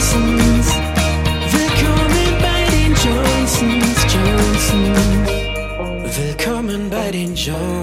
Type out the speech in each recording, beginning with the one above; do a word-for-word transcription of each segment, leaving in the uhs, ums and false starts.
Johnsons. Willkommen bei den Johnsons, Johnsons. Willkommen bei den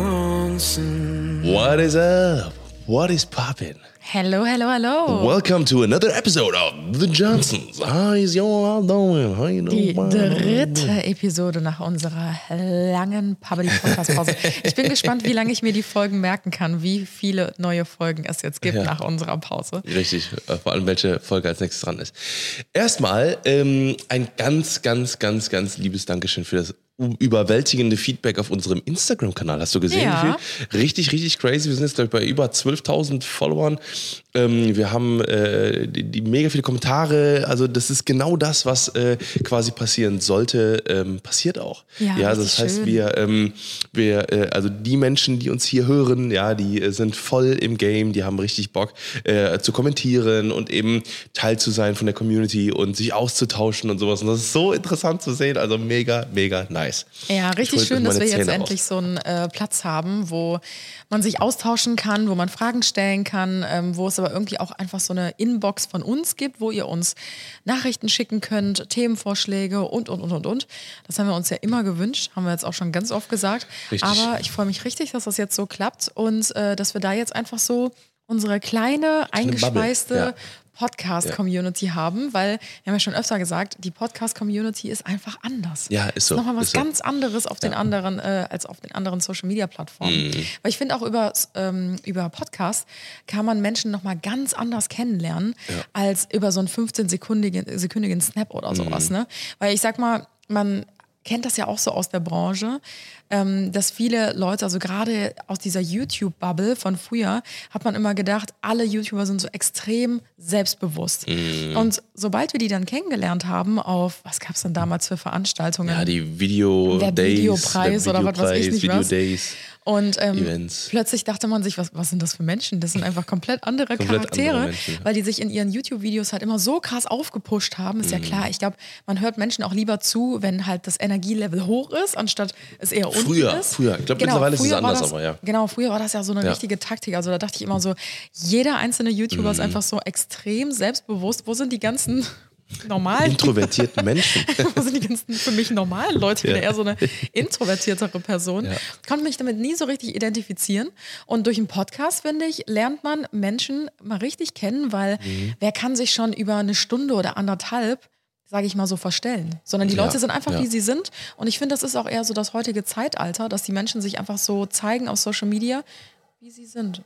Johnsons. What is up? What is poppin'? Hello, hello, hello. Welcome to another episode of The Johnsons. How is y'all doing? How you Die doing? dritte Episode nach unserer langen Public-Podcast-Pause. Ich bin gespannt, wie lange ich mir die Folgen merken kann, wie viele neue Folgen es jetzt gibt Ja. nach unserer Pause. Richtig, vor allem welche Folge als nächstes dran ist. Erstmal ähm, ein ganz, ganz, ganz, ganz liebes Dankeschön für das überwältigende Feedback auf unserem Instagram-Kanal. Hast du gesehen? Ja. Wie viel? Richtig, richtig crazy. Wir sind jetzt, glaube ich, bei über zwölftausend Followern. Ähm, wir haben äh, die, die mega viele Kommentare. Also das ist genau das, was äh, quasi passieren sollte, ähm, passiert auch. Ja, ja also richtig das heißt, schön. wir, ähm, wir äh, also die Menschen, die uns hier hören, ja, die äh, sind voll im Game, die haben richtig Bock äh, zu kommentieren und eben Teil zu sein von der Community und sich auszutauschen und sowas. Und das ist so interessant zu sehen. Also mega, mega nice. Ja, Ich richtig hol schön, meine dass wir jetzt Zähne endlich raus. so einen äh, Platz haben, wo man sich austauschen kann, wo man Fragen stellen kann, ähm, wo es aber irgendwie auch einfach so eine Inbox von uns gibt, wo ihr uns Nachrichten schicken könnt, Themenvorschläge und, und, und, und, und. Das haben wir uns ja immer gewünscht, haben wir jetzt auch schon ganz oft gesagt. Richtig. Aber ich freue mich richtig, dass das jetzt so klappt und äh, dass wir da jetzt einfach so unsere kleine, eingeschweißte Bubble, ja. Podcast-Community haben, weil wir haben ja schon öfter gesagt, die Podcast-Community ist einfach anders. Ja, ist so, Ist nochmal was ist so. ganz anderes auf den anderen, äh, als auf den anderen Social-Media-Plattformen. Mhm. Weil ich finde auch über, ähm, über Podcast kann man Menschen nochmal ganz anders kennenlernen, als über so einen fünfzehn-sekündigen sekündigen Snap oder sowas. Mhm. Ne? Weil ich sag mal, man kennt das ja auch so aus der Branche, ähm, dass viele Leute, also gerade aus dieser YouTube-Bubble von früher, hat man immer gedacht, alle YouTuber sind so extrem selbstbewusst. Mhm. Und sobald wir die dann kennengelernt haben auf, was gab es denn damals für Veranstaltungen? Ja, die Video Der Days, Videopreis der oder was weiß ich Videopreis, nicht Video was. Days. Und ähm, Events. plötzlich dachte man sich, was, was sind das für Menschen? Das sind einfach komplett andere Komplett Charaktere, andere Menschen, ja. weil die sich in ihren YouTube-Videos halt immer so krass aufgepusht haben. Ist ja klar, ich glaube, man hört Menschen auch lieber zu, wenn halt das Energielevel hoch ist, anstatt es eher unten Früher, ist. früher. Ich glaube, mittlerweile ist es früher war anders, das, aber ja. Genau, früher war das ja so eine Ja. richtige Taktik. Also da dachte ich immer so, jeder einzelne YouTuber Mhm. ist einfach so extrem selbstbewusst. Wo sind die ganzen normalen Introvertierten Menschen. Wo sind die ganzen für mich normalen Leute? Ich bin Ja. eher so eine introvertiertere Person. Ja. Konnte mich damit nie so richtig identifizieren. Und durch einen Podcast, finde ich, lernt man Menschen mal richtig kennen, weil Mhm. wer kann sich schon über eine Stunde oder anderthalb, sage ich mal so, verstellen? Sondern die Ja. Leute sind einfach, Ja. wie sie sind. Und ich finde, das ist auch eher so das heutige Zeitalter, dass die Menschen sich einfach so zeigen auf Social Media, wie sie sind.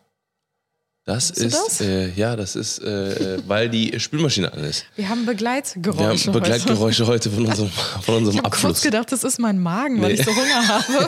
Das Weißt du ist, das? Äh, ja, das ist, äh, äh, weil die Spülmaschine an ist. Wir haben Begleitgeräusche. Wir haben Begleitgeräusche heute von unserem, von unserem Ich habe kurz Abfluss. gedacht, das ist mein Magen, weil Nee. ich so Hunger habe.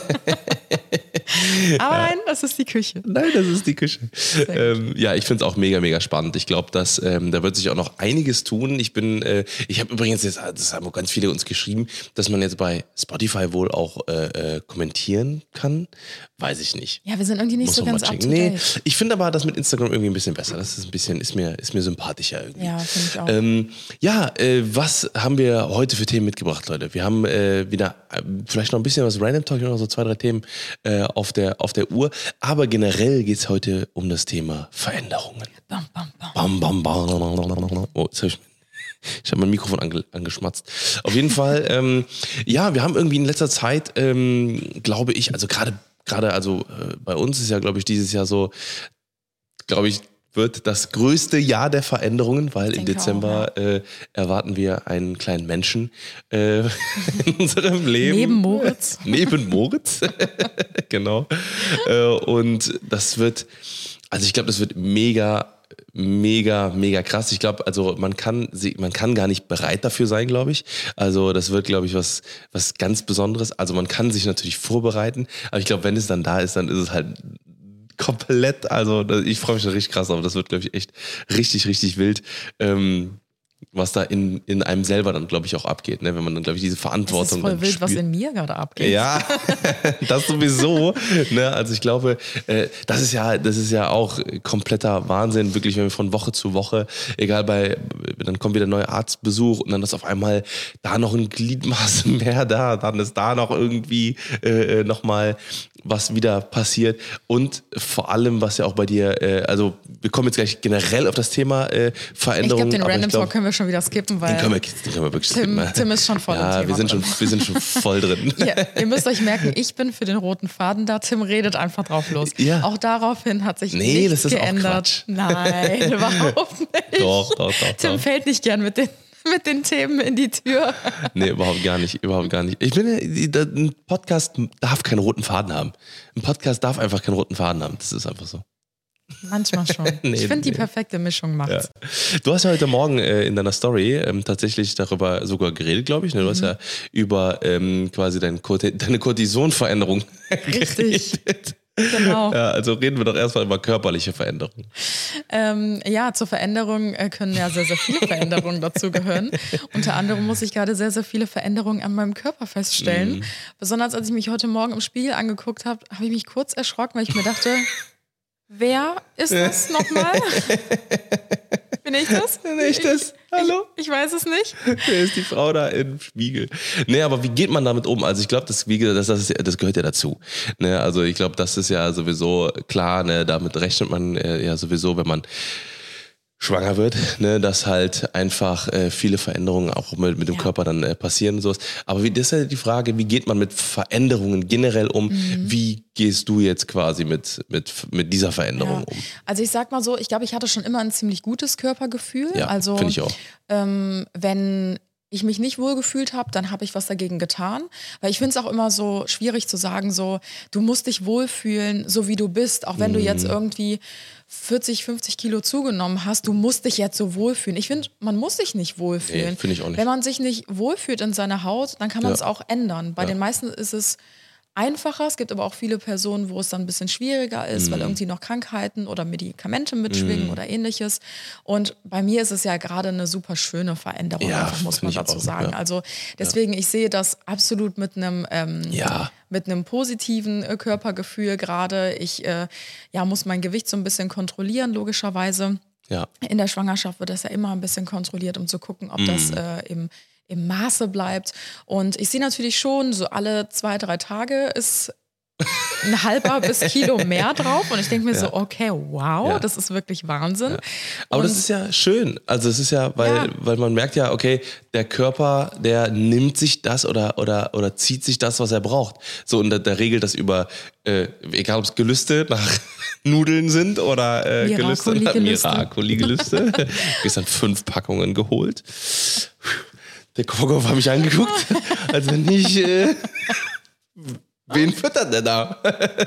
Aber nein, das ist die Küche. Nein, das ist die Küche. Ähm, ja, ich finde es auch mega, mega spannend. Ich glaube, dass ähm, da wird sich auch noch einiges tun. Ich bin, äh, ich habe übrigens jetzt, das haben auch ganz viele uns geschrieben, dass man jetzt bei Spotify wohl auch äh, äh, kommentieren kann. Weiß ich nicht. Ja, wir sind irgendwie nicht Muss so man ganz mal up checken. to Nee, date. ich finde aber das mit Instagram irgendwie ein bisschen besser. Das ist ein bisschen, ist mir, ist mir sympathischer irgendwie. Ja, finde ich auch. Ähm, ja, äh, was haben wir heute für Themen mitgebracht, Leute? Wir haben äh, wieder äh, vielleicht noch ein bisschen was Random Talk, noch so zwei, drei Themen äh, auf, der, auf der Uhr. Aber generell geht es heute um das Thema Veränderungen. Bam, bam, bam. Bam, bam, bam. Oh, jetzt habe ich, ich hab mein Mikrofon ange, angeschmatzt. Auf jeden Fall, ähm, ja, wir haben irgendwie in letzter Zeit, ähm, glaube ich, also gerade, gerade, also äh, bei uns ist ja, glaube ich, dieses Jahr so, glaube ich, wird das größte Jahr der Veränderungen, weil im denke Dezember auch, äh, erwarten wir einen kleinen Menschen äh, in unserem Leben. Neben Moritz. Neben Moritz, genau. Äh, und das wird, also ich glaube, das wird mega, mega, mega krass. Ich glaube, also man kann, sie- man kann gar nicht bereit dafür sein, glaube ich. Also das wird, glaube ich, was, was ganz Besonderes. Also man kann sich natürlich vorbereiten, aber ich glaube, wenn es dann da ist, dann ist es halt komplett, also ich freue mich schon richtig krass, aber das wird, glaube ich, echt richtig, richtig wild. Ähm, was da in, in einem selber dann, glaube ich, auch abgeht, ne? Wenn man dann, glaube ich, diese Es ist Verantwortung voll dann wild, was spürt. in mir gerade abgeht. Ja, das sowieso. Ne? Also ich glaube, äh, das ist ja, das ist ja auch kompletter Wahnsinn, wirklich, wenn wir von Woche zu Woche, egal bei, dann kommt wieder ein neuer Arztbesuch und dann ist auf einmal da noch ein Gliedmaß mehr da, dann ist da noch irgendwie äh, nochmal was wieder passiert und vor allem, was ja auch bei dir, äh, also wir kommen jetzt gleich generell auf das Thema äh, Veränderungen. Ich glaube, den Random glaub, Talk können wir schon wieder skippen, weil den können wir, den können wir wirklich Tim, skippen. Tim ist schon voll ja, im Thema wir sind drin. schon, wir sind schon voll drin. Ja, ihr müsst euch merken, ich bin für den roten Faden da, Tim redet einfach drauf los. Ja. Auch daraufhin hat sich Nee, nichts das ist auch geändert. Quatsch. Nein, überhaupt nicht. Doch, doch, doch, Tim doch. fällt nicht gern mit den, mit den Themen in die Tür. Nee, überhaupt gar nicht, überhaupt gar nicht. Ich bin, ein Podcast darf keinen roten Faden haben. Ein Podcast darf einfach keinen roten Faden haben. Das ist einfach so. Manchmal schon. Nee, ich finde, die nee. perfekte Mischung macht's. Ja. Du hast ja heute Morgen äh, in deiner Story ähm, tatsächlich darüber sogar geredet, glaube ich. Ne? Du Mhm. hast ja über ähm, quasi dein Corti- deine Cortisonveränderung Richtig. geredet. Genau. Ja, also reden wir doch erstmal über körperliche Veränderungen. Ähm, ja, zur Veränderung äh, können ja sehr, sehr viele Veränderungen dazugehören. Unter anderem muss ich gerade sehr, sehr viele Veränderungen an meinem Körper feststellen. Mhm. Besonders als ich mich heute Morgen im Spiegel angeguckt habe, habe ich mich kurz erschrocken, weil ich mir dachte, wer ist das nochmal? Bin ich das? Bin ich das? Hallo? Ich, ich weiß es nicht. Wer ist die Frau da im Spiegel? Nee, aber wie geht man damit um? Also ich glaube, das, wie gesagt, das, das, ist, das gehört ja dazu. Ne? Also ich glaube, das ist ja sowieso klar, ne? Damit rechnet man äh, ja sowieso, wenn man schwanger wird, ne, dass halt einfach äh, viele Veränderungen auch mit, mit dem Ja. Körper dann äh, passieren und sowas. Aber wie, das ist ja die Frage, wie geht man mit Veränderungen generell um? Mhm. Wie gehst du jetzt quasi mit, mit, mit dieser Veränderung Ja. um? Also ich sag mal so, ich glaube, ich hatte schon immer ein ziemlich gutes Körpergefühl. Ja, also finde ich auch. Ähm, wenn ich mich nicht wohlgefühlt habe, dann habe ich was dagegen getan. Weil ich finde es auch immer so schwierig zu sagen, so, du musst dich wohlfühlen, so wie du bist. Auch wenn du jetzt irgendwie vierzig, fünfzig Kilo zugenommen hast, du musst dich jetzt so wohlfühlen. Ich finde, man muss sich nicht wohlfühlen. Nee, finde ich auch nicht. Wenn man sich nicht wohlfühlt in seiner Haut, dann kann man Ja. es auch ändern. Bei Ja. den meisten ist es einfacher. Es gibt aber auch viele Personen, wo es dann ein bisschen schwieriger ist, Mhm. weil irgendwie noch Krankheiten oder Medikamente mitschwingen oder ähnliches. Und bei mir ist es ja gerade eine super schöne Veränderung, Ja, einfach, muss find man ich dazu auch, sagen. ja. Also deswegen, ich sehe das absolut mit einem ähm, Ja. mit einem positiven äh, Körpergefühl gerade. Ich äh, ja, muss mein Gewicht so ein bisschen kontrollieren, logischerweise. Ja. In der Schwangerschaft wird das ja immer ein bisschen kontrolliert, um zu gucken, ob das äh, im, im Maße bleibt. Und ich sehe natürlich schon, so alle zwei, drei Tage ist ein halber bis Kilo mehr drauf. Und ich denke mir so, okay, wow, Ja. das ist wirklich Wahnsinn. Ja. Aber Und das ist ja schön. Also es ist ja, weil, Ja. weil man merkt ja, okay, der Körper, der nimmt sich das oder, oder, oder zieht sich das, was er braucht. So, und der, der regelt das über, äh, egal ob es Gelüste nach Nudeln sind oder äh, Gelüste nach Miracoli-Gelüste. Miracoli-Gelüste. Gestern fünf Packungen geholt. Der Kokov hat mich angeguckt, als wenn ich... Äh, wen füttert der da?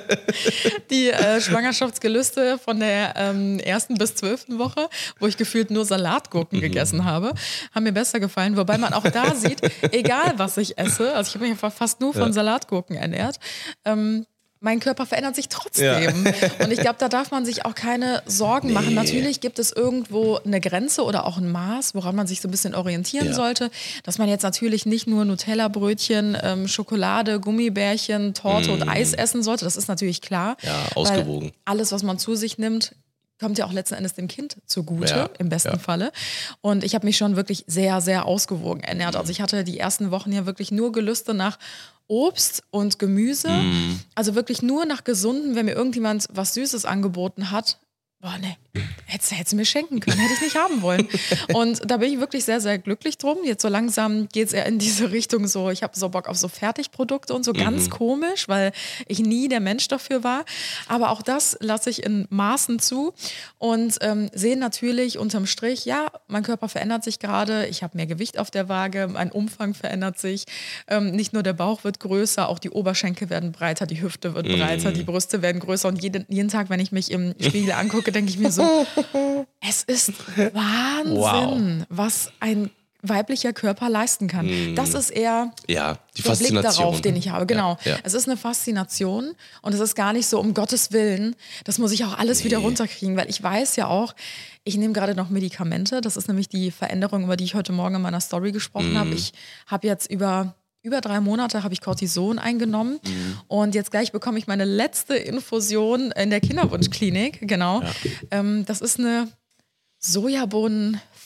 die äh, Schwangerschaftsgelüste von der ähm, ersten bis zwölften Woche, wo ich gefühlt nur Salatgurken gegessen habe, haben mir besser gefallen. Wobei man auch da sieht, egal was ich esse, also ich habe mich einfach fast nur von Ja. Salatgurken ernährt, ähm, mein Körper verändert sich trotzdem. Und ich glaube, da darf man sich auch keine Sorgen machen. Natürlich gibt es irgendwo eine Grenze oder auch ein Maß, woran man sich so ein bisschen orientieren Ja. sollte. Dass man jetzt natürlich nicht nur Nutella-Brötchen, ähm, Schokolade, Gummibärchen, Torte und Eis essen sollte. Das ist natürlich klar. Ja, Weil ausgewogen. alles, was man zu sich nimmt, kommt ja auch letzten Endes dem Kind zugute, Ja, im besten ja. Falle. Und ich habe mich schon wirklich sehr, sehr ausgewogen ernährt. Also ich hatte die ersten Wochen ja wirklich nur Gelüste nach Obst und Gemüse. Mhm. Also wirklich nur nach Gesunden, wenn mir irgendjemand was Süßes angeboten hat. Boah, nee, hättest, hättest du mir schenken können, hätte ich nicht haben wollen. Und da bin ich wirklich sehr, sehr glücklich drum. Jetzt so langsam geht es eher in diese Richtung so, ich habe so Bock auf so Fertigprodukte und so, ganz komisch, weil ich nie der Mensch dafür war. Aber auch das lasse ich in Maßen zu und ähm, sehe natürlich unterm Strich, ja, mein Körper verändert sich gerade, ich habe mehr Gewicht auf der Waage, mein Umfang verändert sich. Ähm, nicht nur der Bauch wird größer, auch die Oberschenkel werden breiter, die Hüfte wird breiter, die Brüste werden größer und jeden, jeden Tag, wenn ich mich im Spiegel angucke, denke ich mir so, es ist Wahnsinn, was ein weiblicher Körper leisten kann. Das ist eher Ja, die der Blick Faszination. darauf, den ich habe. Genau. Ja, ja. Es ist eine Faszination und es ist gar nicht so, um Gottes Willen, das muss ich auch alles wieder runterkriegen, weil ich weiß ja auch, ich nehme gerade noch Medikamente. Das ist nämlich die Veränderung, über die ich heute Morgen in meiner Story gesprochen Mhm. habe. Ich habe jetzt über Über drei Monate habe ich Cortison eingenommen Mhm. und jetzt gleich bekomme ich meine letzte Infusion in der Kinderwunschklinik. Genau. Ähm, das ist eine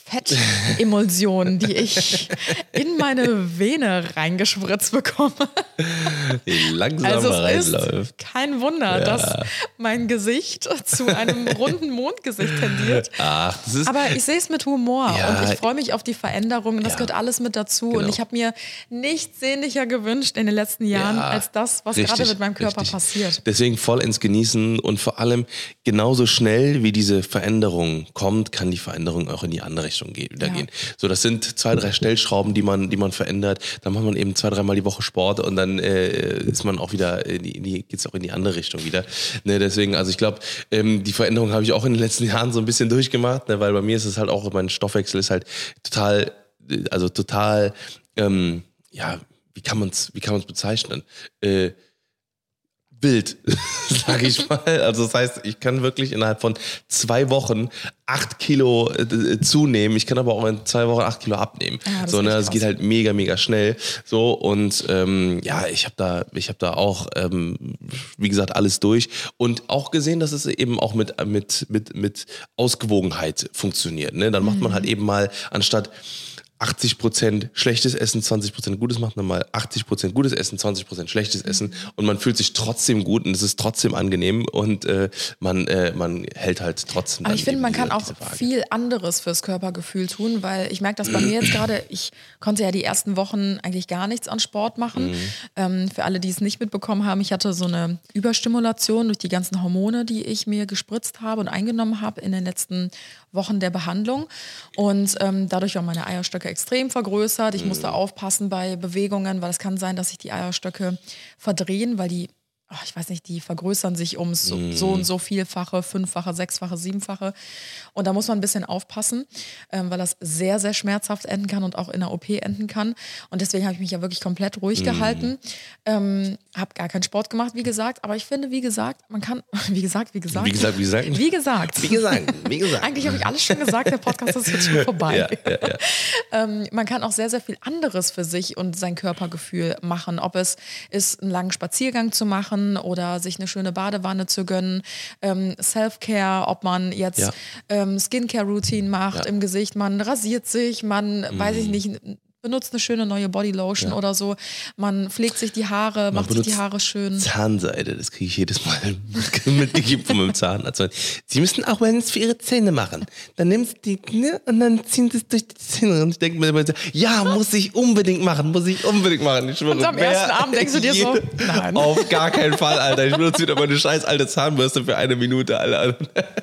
Fettemulsion, die ich in meine Vene reingespritzt bekomme. Die langsam Also es reinläuft. ist kein Wunder, Ja. dass mein Gesicht zu einem runden Mondgesicht tendiert. Ach, das ist. Aber ich sehe es mit Humor Ja. und ich freue mich auf die Veränderungen. Das Ja. gehört alles mit dazu. Genau. Und ich habe mir nichts sehnlicher gewünscht in den letzten Jahren, Ja, als das, was richtig, gerade mit meinem Körper richtig. passiert. Deswegen voll ins Genießen und vor allem genauso schnell wie diese Veränderung kommt, kann die Veränderung auch in die andere Richtung gehen, wieder Ja. gehen. So, das sind zwei, drei Stellschrauben, die man, die man verändert. Dann macht man eben zwei, dreimal die Woche Sport und dann äh, ist man auch wieder, in die, in die, geht's auch in die andere Richtung wieder. Ne, deswegen, also ich glaube, ähm, die Veränderung habe ich auch in den letzten Jahren so ein bisschen durchgemacht, ne, weil bei mir ist es halt auch, mein Stoffwechsel ist halt total, also total, ähm, ja, wie kann man's, wie kann man's bezeichnen? Äh, wild, sage ich mal. Also das heißt, ich kann wirklich innerhalb von zwei Wochen acht Kilo äh, zunehmen. Ich kann aber auch in zwei Wochen acht Kilo abnehmen. Ja, das so, ist ne, echt es geht krass. halt mega, mega schnell. So und ähm, ja, ich habe da, ich habe da auch, ähm, wie gesagt, alles durch und auch gesehen, dass es eben auch mit mit mit mit Ausgewogenheit funktioniert. Ne, dann macht man halt eben mal anstatt achtzig Prozent schlechtes Essen, zwanzig Prozent gutes macht man mal achtzig Prozent gutes Essen, zwanzig Prozent schlechtes Essen und man fühlt sich trotzdem gut und es ist trotzdem angenehm und äh, man, äh, man hält halt trotzdem. Aber dann ich finde, eben man diese, kann auch diese Waage. viel anderes fürs Körpergefühl tun, weil ich merke das bei mir jetzt gerade, ich konnte ja die ersten Wochen eigentlich gar nichts an Sport machen. Mhm. Ähm, für alle, die es nicht mitbekommen haben, ich hatte so eine Überstimulation durch die ganzen Hormone, die ich mir gespritzt habe und eingenommen habe in den letzten Wochen der Behandlung. Und ähm, dadurch waren meine Eierstöcke extrem vergrößert. Ich musste aufpassen bei Bewegungen, weil es kann sein, dass sich die Eierstöcke verdrehen, weil die, ach, ich weiß nicht, die vergrößern sich um so, so und so vielfache, fünffache, sechsfache, siebenfache. Und da muss man ein bisschen aufpassen, ähm, weil das sehr, sehr schmerzhaft enden kann und auch in der O P enden kann. Und deswegen habe ich mich ja wirklich komplett ruhig gehalten. Ähm, habe gar keinen Sport gemacht, wie gesagt. Aber ich finde, wie gesagt, man kann, wie gesagt, wie gesagt. Wie gesagt, wie gesagt. Wie gesagt. Wie gesagt, wie gesagt. Eigentlich habe ich alles schon gesagt, der Podcast ist jetzt schon vorbei. Ja, ja, ja. ähm, man kann auch sehr, sehr viel anderes für sich und sein Körpergefühl machen. Ob es ist, einen langen Spaziergang zu machen oder sich eine schöne Badewanne zu gönnen, ähm, Self-Care, ob man jetzt Ja. ähm, Skincare-Routine macht Ja. im Gesicht, man rasiert sich, man, weiß ich nicht, benutzt eine schöne neue Bodylotion Ja. oder so, man pflegt sich die Haare, Man macht sich die benutzt Haare schön. Zahnseide, das kriege ich jedes Mal mitgegeben von meinem Zahnarzt. Sie müssen auch Wellness für Ihre Zähne machen. Dann nimmst du die ne, und dann ziehen Sie es durch die Zähne. Und ich denke mir immer so, ja, muss ich unbedingt machen, muss ich unbedingt machen. Ich schwöre, Und am wer- ersten Abend denkst du dir so, jede- nein. Auf gar keinen Fall, Alter. Ich benutze wieder meine scheiß alte Zahnbürste für eine Minute, Alter.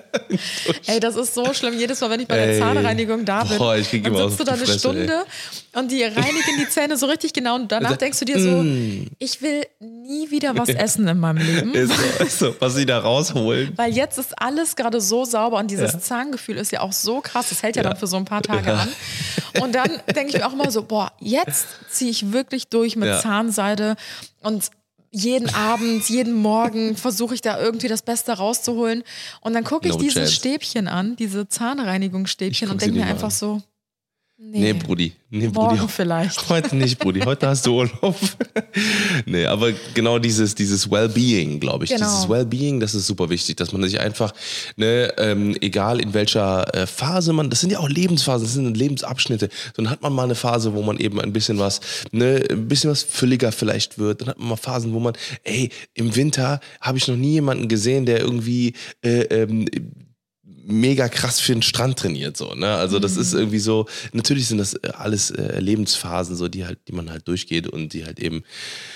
Ey, das ist so schlimm. Jedes Mal, wenn ich bei der Ey. Zahnreinigung da bin, Boah, ich krieg dann immer sitzt auf du da die eine Fresse, Stunde und die reinigen die Zähne so richtig genau und danach denkst du dir so, ich will nie wieder was essen in meinem Leben. Ist so, ist so, was sie da rausholen. Weil jetzt ist alles gerade so sauber und dieses Ja. Zahngefühl ist ja auch so krass, das hält ja, Ja. dann für so ein paar Tage Ja. an. Und dann denke ich mir auch immer so, boah, jetzt ziehe ich wirklich durch mit Ja. Zahnseide und jeden Abend, jeden Morgen versuche ich da irgendwie das Beste rauszuholen. Und dann gucke ich No dieses chance. Stäbchen an, diese Zahnreinigungsstäbchen Ich guck und sie denke mir nicht mal einfach so, nee, Nee, Brudi. Nee, morgen Brudi. vielleicht. Heute nicht, Brudi. Heute hast du Urlaub. Nee, aber genau dieses, dieses Well-Being, glaube ich. Genau. Dieses Well-Being, das ist super wichtig, dass man sich einfach, ne, ähm, egal in welcher äh, Phase man, das sind ja auch Lebensphasen, das sind Lebensabschnitte. Dann hat man mal eine Phase, wo man eben ein bisschen was, ne, ein bisschen was fülliger vielleicht wird. Dann hat man mal Phasen, wo man, ey, im Winter habe ich noch nie jemanden gesehen, der irgendwie äh, ähm, mega krass für den Strand trainiert, so, ne? Also das ist irgendwie so, natürlich sind das äh, alles äh, Lebensphasen, so, die halt, die man halt durchgeht und die halt eben,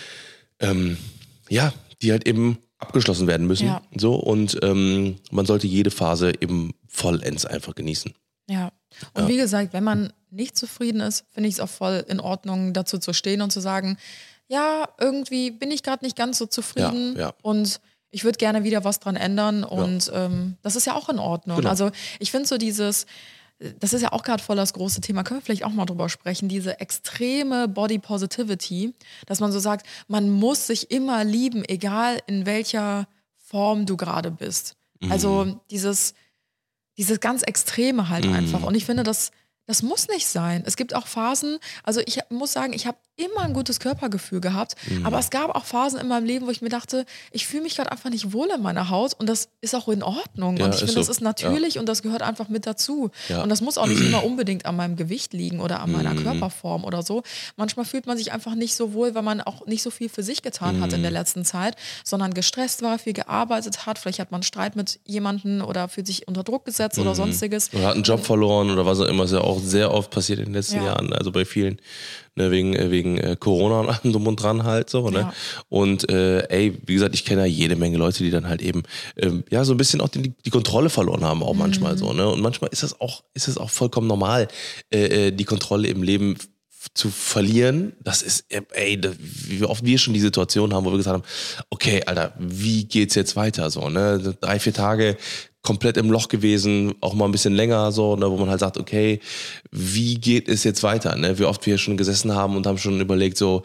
ähm, ja, die halt eben abgeschlossen werden müssen, Ja. so, und ähm, man sollte jede Phase eben vollends einfach genießen. Ja. Und Ja. wie gesagt, wenn man nicht zufrieden ist, finde ich es auch voll in Ordnung, dazu zu stehen und zu sagen, ja, irgendwie bin ich gerade nicht ganz so zufrieden Ja, ja. und ich würde gerne wieder was dran ändern und ähm, das ist ja auch in Ordnung. Genau. Also ich finde so dieses, das ist ja auch gerade voll das große Thema, können wir vielleicht auch mal drüber sprechen, diese extreme Body Positivity, dass man so sagt, man muss sich immer lieben, egal in welcher Form du gerade bist. Mhm. Also dieses, dieses ganz Extreme halt Mhm. einfach. Und ich finde, das, das muss nicht sein. Es gibt auch Phasen, also ich muss sagen, ich habe immer ein gutes Körpergefühl gehabt, Mhm. aber es gab auch Phasen in meinem Leben, wo ich mir dachte, ich fühle mich gerade einfach nicht wohl in meiner Haut und das ist auch in Ordnung. Ja, und ich ist finde, so. das ist natürlich und das gehört einfach mit dazu. Ja. Und das muss auch nicht immer unbedingt an meinem Gewicht liegen oder an meiner Mhm. Körperform oder so. Manchmal fühlt man sich einfach nicht so wohl, weil man auch nicht so viel für sich getan hat in der letzten Zeit, sondern gestresst war, viel gearbeitet hat. Vielleicht hat man Streit mit jemandem oder fühlt sich unter Druck gesetzt oder sonstiges. Oder hat einen Job verloren oder was auch immer, ist ja auch sehr oft passiert in den letzten Ja. Jahren, also bei vielen, ne, wegen, äh, wegen äh, Corona und allem drum und dran halt so, ne? Ja. Und äh, ey, wie gesagt, ich kenne ja jede Menge Leute, die dann halt eben ähm, ja so ein bisschen auch die, die Kontrolle verloren haben, auch manchmal so, ne? Und manchmal ist das auch, ist es auch vollkommen normal, äh, äh, die Kontrolle im Leben f- zu verlieren. Das ist, äh, ey, da, wie oft wir schon die Situation haben, wo wir gesagt haben, okay, Alter, wie geht's jetzt weiter so, ne? Drei, vier Tage komplett im Loch gewesen, auch mal ein bisschen länger so, ne, wo man halt sagt, okay, wie geht es jetzt weiter, ne? Wie oft wir schon gesessen haben und haben schon überlegt so,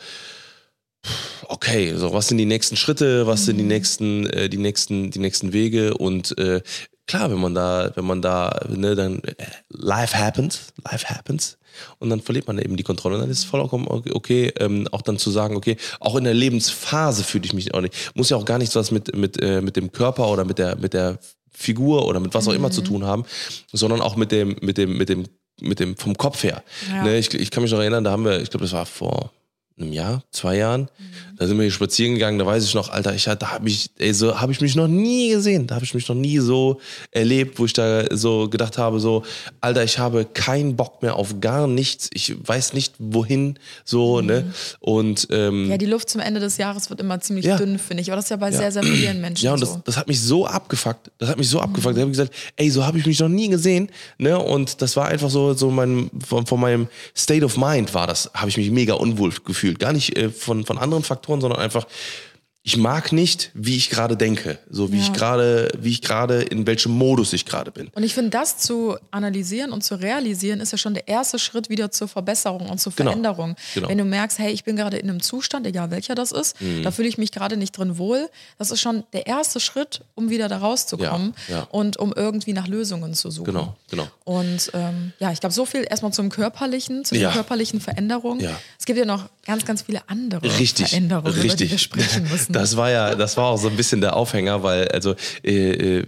okay, so was sind die nächsten Schritte, was sind die nächsten, äh, die nächsten, die nächsten Wege und äh, klar, wenn man da, wenn man da, ne, dann äh, life happens, life happens und dann verliert man eben die Kontrolle und dann ist es vollkommen okay, okay ähm, auch dann zu sagen, okay, auch in der Lebensphase fühle ich mich auch nicht, muss ja auch gar nichts was mit mit äh, mit dem Körper oder mit der mit der Figur oder mit was auch immer zu tun haben, sondern auch mit dem mit dem mit dem mit dem vom Kopf her. Ja. Ne, ich, ich kann mich noch erinnern, da haben wir, ich glaube, das war vor einem Jahr, zwei Jahren, da sind wir hier spazieren gegangen, da weiß ich noch, Alter, ich da habe ich, ey, so habe ich mich noch nie gesehen, da habe ich mich noch nie so erlebt, wo ich da so gedacht habe, so, Alter, ich habe keinen Bock mehr auf gar nichts, ich weiß nicht wohin, so, ne, und ähm, Ja, die Luft zum Ende des Jahres wird immer ziemlich Ja. dünn, finde ich. Aber das ist ja bei sehr, sehr vielen Menschen ja, und das, so. das hat mich so abgefuckt. Das hat mich so abgefuckt. Da habe ich gesagt, ey, so habe ich mich noch nie gesehen. Ne? Und das war einfach so, so mein, von, von meinem State of Mind war das, habe ich mich mega unwohl gefühlt. Gar nicht äh, von, von anderen Faktoren, sondern einfach, ich mag nicht, wie ich gerade denke. So wie Ja. ich gerade, wie ich gerade, in welchem Modus ich gerade bin. Und ich finde, das zu analysieren und zu realisieren, ist ja schon der erste Schritt wieder zur Verbesserung und zur Genau. Veränderung. Genau. Wenn du merkst, hey, ich bin gerade in einem Zustand, egal welcher das ist, Mhm. da fühle ich mich gerade nicht drin wohl. Das ist schon der erste Schritt, um wieder da rauszukommen Ja, ja. und um irgendwie nach Lösungen zu suchen. Genau, genau. Und ähm, ja, ich glaube, so viel erstmal zum Körperlichen, zu den Ja. körperlichen Veränderungen. Ja. Es gibt ja noch ganz, ganz viele andere Richtig, Veränderungen, über die richtig. wir sprechen müssen. Das war ja, das war auch so ein bisschen der Aufhänger, weil also äh, äh,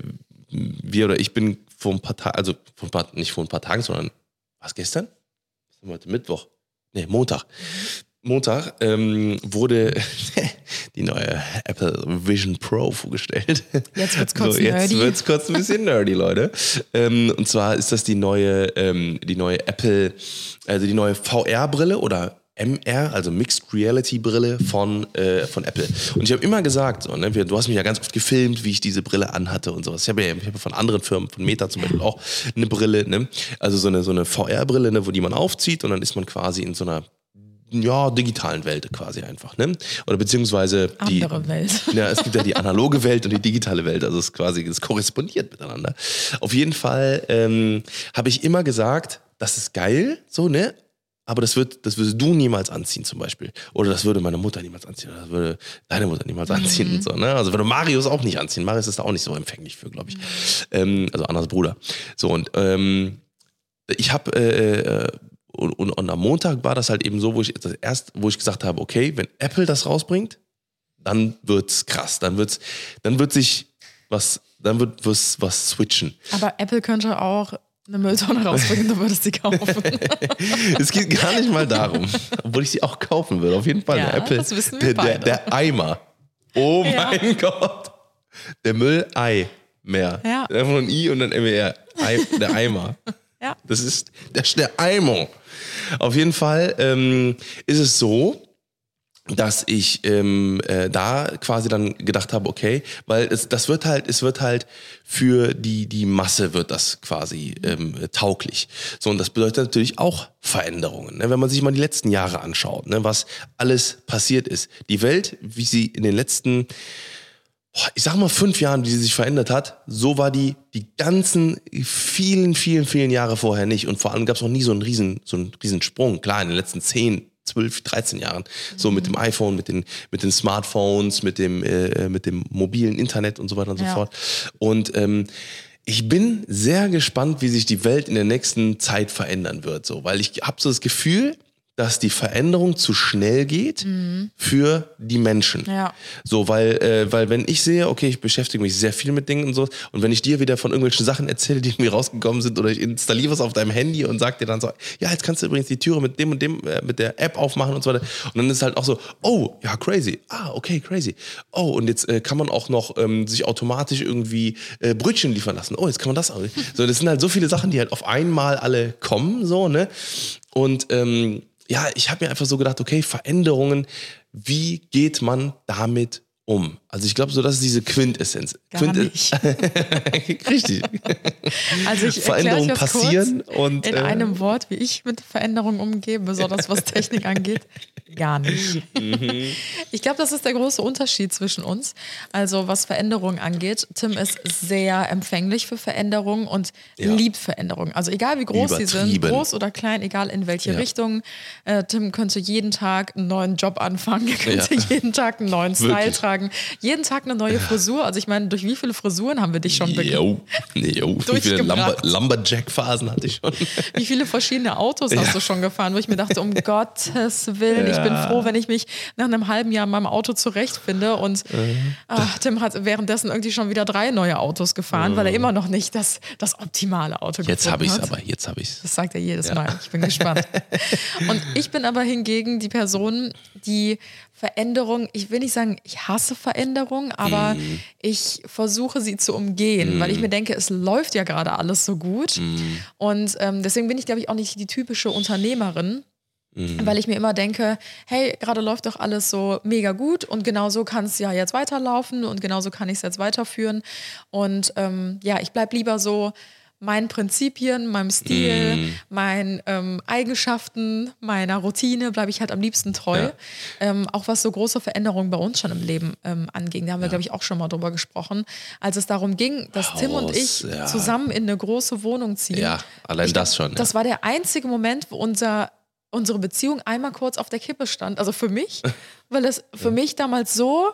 wir oder ich bin vor ein paar Tagen, also vor ein paar, nicht vor ein paar Tagen, sondern was gestern? Was haben wir heute Mittwoch? Nee, Montag. Montag ähm, wurde die neue Apple Vision Pro vorgestellt. Jetzt wird's kurz so, jetzt nerdy. wird's kurz ein bisschen nerdy, Leute. Ähm, und zwar ist das die neue, ähm, die neue Apple, also die neue V R-Brille oder M R, also Mixed Reality Brille von, äh, von Apple. Und ich habe immer gesagt, so, ne, wir- du hast mich ja ganz oft gefilmt, wie ich diese Brille anhatte und sowas. Ich habe ja ich hab ja von anderen Firmen, von Meta zum Beispiel auch eine Brille, ne? Also so eine, so eine V R-Brille, ne, wo die man aufzieht und dann ist man quasi in so einer ja, digitalen Welt quasi einfach, ne? Oder beziehungsweise die Andere Welt. Ja, es gibt ja die analoge Welt und die digitale Welt, also es ist quasi, es korrespondiert miteinander. Auf jeden Fall ähm, habe ich immer gesagt, das ist geil, so, ne? Aber das wird, das würdest du niemals anziehen zum Beispiel. Oder das würde meine Mutter niemals anziehen. Oder das würde deine Mutter niemals anziehen. Mhm. Und so, ne? Also würde Marius auch nicht anziehen. Marius ist da auch nicht so empfänglich für, glaube ich. Mhm. Ähm, also Annas Bruder. So, und ähm, ich habe äh, und, und, und am Montag war das halt eben so, wo ich das erst, wo ich gesagt habe, okay, wenn Apple das rausbringt, dann wird's krass, dann wird's, dann wird sich was, dann wird was, was switchen. Aber Apple könnte auch eine Mülltonne rausbringen, du würdest sie kaufen. Es geht gar nicht mal darum, obwohl ich sie auch kaufen würde. Auf jeden Fall Ja, eine Apple. das wissen wir der, der, beide. der Eimer. Oh Ja. mein Gott. Der Müllei mehr. Ja. Einfach ein I und dann M E R. Ei, der Eimer. Ja. Das ist, das ist der Eimer. Auf jeden Fall ähm, ist es so, dass ich ähm, äh, da quasi dann gedacht habe, okay, weil es, das wird halt, es wird halt für die die Masse wird das quasi ähm, tauglich. So, und das bedeutet natürlich auch Veränderungen. Ne? Wenn man sich mal die letzten Jahre anschaut, ne, was alles passiert ist. Die Welt, wie sie in den letzten ich sag mal fünf Jahren, wie sie sich verändert hat, so war die die ganzen vielen, vielen, vielen Jahre vorher nicht. Und vor allem gab es noch nie so einen riesen, so einen riesen Sprung. Klar, in den letzten zehn, zwölf, dreizehn Jahren. So mit dem iPhone, mit den, mit den Smartphones, mit dem, äh, mit dem mobilen Internet und so weiter und so Ja. fort. Und ähm, ich bin sehr gespannt, wie sich die Welt in der nächsten Zeit verändern wird. So, weil ich habe so das Gefühl, dass die Veränderung zu schnell geht mhm. für die Menschen. Ja. So, weil, äh, weil wenn ich sehe, okay, ich beschäftige mich sehr viel mit Dingen und so, und wenn ich dir wieder von irgendwelchen Sachen erzähle, die mir rausgekommen sind, oder ich installiere was auf deinem Handy und sag dir dann so, ja, jetzt kannst du übrigens die Türe mit dem und dem, äh, mit der App aufmachen und so weiter. Und dann ist es halt auch so, oh, ja, crazy. Ah, okay, crazy. Oh, und jetzt äh, kann man auch noch ähm, sich automatisch irgendwie äh, Brötchen liefern lassen. Oh, jetzt kann man das auch. So, das sind halt so viele Sachen, die halt auf einmal alle kommen, so, ne? Und, ähm, ja, ich habe mir einfach so gedacht, okay, Veränderungen, wie geht man damit um? Also ich glaube so, das ist diese Quintessenz. Gar Quint- nicht. Richtig. Also ich Veränderungen erkläre euch das passieren kurz und in äh, einem Wort, wie ich mit Veränderungen umgehe, besonders was Technik angeht. Gar nicht. Mhm. Ich glaube, das ist der große Unterschied zwischen uns. Also was Veränderungen angeht, Tim ist sehr empfänglich für Veränderungen und Ja. liebt Veränderungen. Also egal wie groß sie sind, Übertrieben. groß oder klein, egal in welche Ja. Richtung. Äh, Tim könnte jeden Tag einen neuen Job anfangen, er könnte Ja. jeden Tag einen neuen Style Wirklich. tragen, jeden Tag eine neue Frisur. Also ich meine, durch wie viele Frisuren haben wir dich schon bekommen? Jo, jo, wie viele Durchgebracht. Lumber- Lumberjack-Phasen hatte ich schon. Wie viele verschiedene Autos hast Ja. du schon gefahren, wo ich mir dachte, um Gottes Willen, ich bin froh, wenn ich mich nach einem halben Jahr in meinem Auto zurechtfinde. Und ach, Tim hat währenddessen irgendwie schon wieder drei neue Autos gefahren, weil er immer noch nicht das, das optimale Auto Jetzt gefunden habe ich es hat. aber, jetzt habe ich es. Das sagt er jedes Mal. Ich bin gespannt. Und ich bin aber hingegen die Person, die Veränderung, ich will nicht sagen, ich hasse Veränderung, aber Mm. ich versuche sie zu umgehen, mm. weil ich mir denke, es läuft ja gerade alles so gut. Mm. Und ähm, deswegen bin ich, glaube ich, auch nicht die typische Unternehmerin. Mhm. Weil ich mir immer denke, hey, gerade läuft doch alles so mega gut und genau so kann es ja jetzt weiterlaufen und genau so kann ich es jetzt weiterführen. Und ähm, ja, ich bleibe lieber so meinen Prinzipien, meinem Stil, mm. meinen ähm, Eigenschaften, meiner Routine bleibe ich halt am liebsten treu. Ja. Ähm, auch was so große Veränderungen bei uns schon im Leben ähm, anging. Da haben wir, ja. glaube ich, auch schon mal drüber gesprochen. Als es darum ging, dass Haus, Tim und ich ja. zusammen in eine große Wohnung ziehen. Ja, allein ich, das schon. Das ja. war der einzige Moment, wo unser unsere Beziehung einmal kurz auf der Kippe stand. Also für mich, weil es für ja. mich damals so...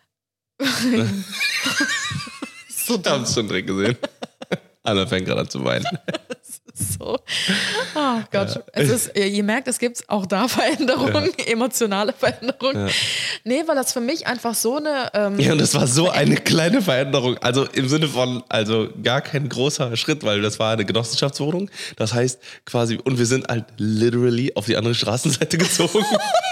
so ich habe es schon direkt gesehen. Anna fängt gerade an zu weinen. So. Oh Gott. Ja. Es ist, ihr merkt, es gibt auch da Veränderungen, ja. emotionale Veränderungen. Ja. Nee, weil das für mich einfach so eine... Ähm, ja, und das war so eine kleine Veränderung. Also im Sinne von, also gar kein großer Schritt, weil das war eine Genossenschaftswohnung. Das heißt quasi, und wir sind halt literally auf die andere Straßenseite gezogen.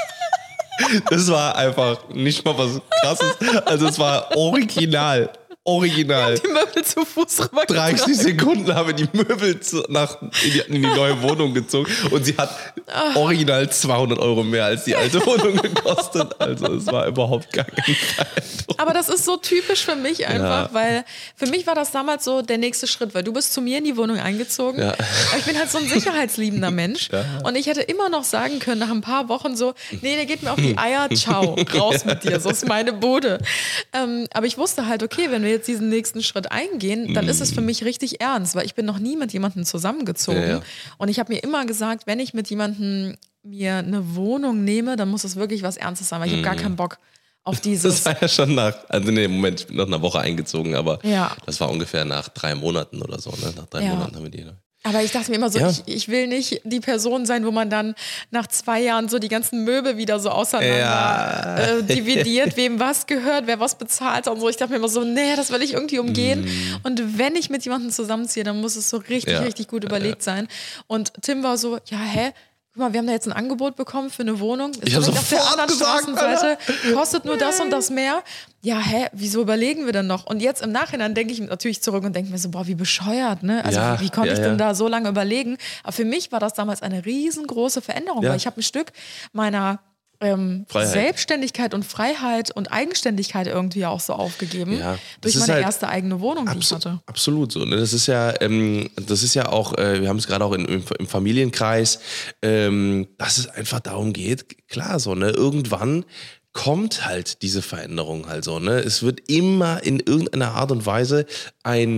Das war einfach nicht mal was Krasses. Also es war original. Original. Die Möbel zu Fuß rüber dreißig Sekunden haben wir die Möbel zu, nach, in, die, in die neue Wohnung gezogen und sie hat original zweihundert Euro mehr als die alte Wohnung gekostet. Also es war überhaupt gar kein Veränderung. Aber das ist so typisch für mich einfach, ja. weil für mich war das damals so der nächste Schritt, weil du bist zu mir in die Wohnung eingezogen. Ja. Ich bin halt so ein sicherheitsliebender Mensch ja. und ich hätte immer noch sagen können nach ein paar Wochen so, nee, der geht mir auf die Eier, ciao, raus mit dir, so ist meine Bude. Ähm, aber ich wusste halt, okay, wenn wir jetzt diesen nächsten Schritt eingehen, dann ist es für mich richtig ernst, weil ich bin noch nie mit jemandem zusammengezogen. Ja, ja. Und ich habe mir immer gesagt, wenn ich mit jemandem mir eine Wohnung nehme, dann muss es wirklich was Ernstes sein, weil ich habe gar keinen Bock auf dieses. Das war ja schon nach, also nee, Moment, ich bin nach einer Woche eingezogen, aber ja. das war ungefähr nach drei Monaten oder so, ne? Nach drei ja. Monaten haben wir die. Aber ich dachte mir immer so, ja. ich, ich will nicht die Person sein, wo man dann nach zwei Jahren so die ganzen Möbel wieder so auseinander ja. äh, dividiert, wem was gehört, wer was bezahlt und so. Ich dachte mir immer so, nee, das will ich irgendwie umgehen. Mm. Und wenn ich mit jemandem zusammenziehe, dann muss es so richtig, ja. richtig gut überlegt ja. sein. Und Tim war so, ja, hä? Guck mal, wir haben da jetzt ein Angebot bekommen für eine Wohnung. Ist ich habe auf der anderen gesagt, Straßenseite, kostet nur das und das mehr. Ja, hä, wieso überlegen wir denn noch? Und jetzt im Nachhinein denke ich natürlich zurück und denke mir so, boah, wie bescheuert, ne? Also ja, wie, wie konnte ja, ich denn ja. da so lange überlegen? Aber für mich war das damals eine riesengroße Veränderung, ja. weil ich habe ein Stück meiner ähm, Selbstständigkeit und Freiheit und Eigenständigkeit irgendwie auch so aufgegeben ja, durch meine halt erste eigene Wohnung, die ich hatte. Absolut so. Ne? Das ist ja, ähm, das ist ja auch, äh, wir haben es gerade auch in, im, im Familienkreis, ähm, dass es einfach darum geht, klar so, ne, irgendwann kommt halt diese Veränderung halt so, ne? Es wird immer in irgendeiner Art und Weise ein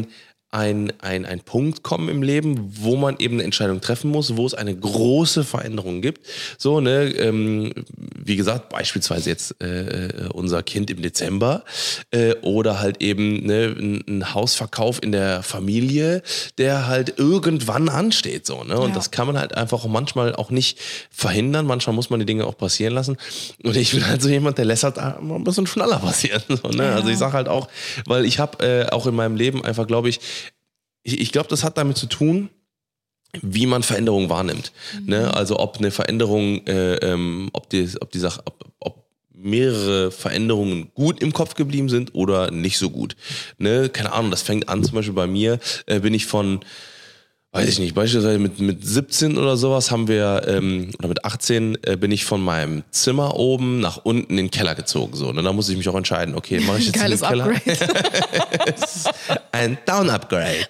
ein, ein, ein Punkt kommen im Leben, wo man eben eine Entscheidung treffen muss, wo es eine große Veränderung gibt. So, ne, ähm, wie gesagt, beispielsweise jetzt äh, unser Kind im Dezember äh, oder halt eben ne, ein, ein Hausverkauf in der Familie, der halt irgendwann ansteht. So, ne? Und Ja. das kann man halt einfach manchmal auch nicht verhindern. Manchmal muss man die Dinge auch passieren lassen. Und ich bin halt so jemand, der lässt halt mal ein bisschen schneller passieren. So, ne? Ja. Also ich sage halt auch, weil ich habe äh, auch in meinem Leben einfach, glaube ich, ich, ich glaube, das hat damit zu tun, wie man Veränderungen wahrnimmt. Mhm. Ne? Also ob eine Veränderung, äh, ähm, ob die, ob die Sache, ob, ob mehrere Veränderungen gut im Kopf geblieben sind oder nicht so gut. Ne? Keine Ahnung, das fängt an, zum Beispiel bei mir, äh, bin ich von weiß ich nicht, beispielsweise mit, mit siebzehn oder sowas haben wir, ähm, oder mit achtzehn äh, bin ich von meinem Zimmer oben nach unten in den Keller gezogen. So, ne? Da musste ich mich auch entscheiden, okay, mache ich jetzt Geiles in den Keller? Upgrade. Ein Down-Upgrade.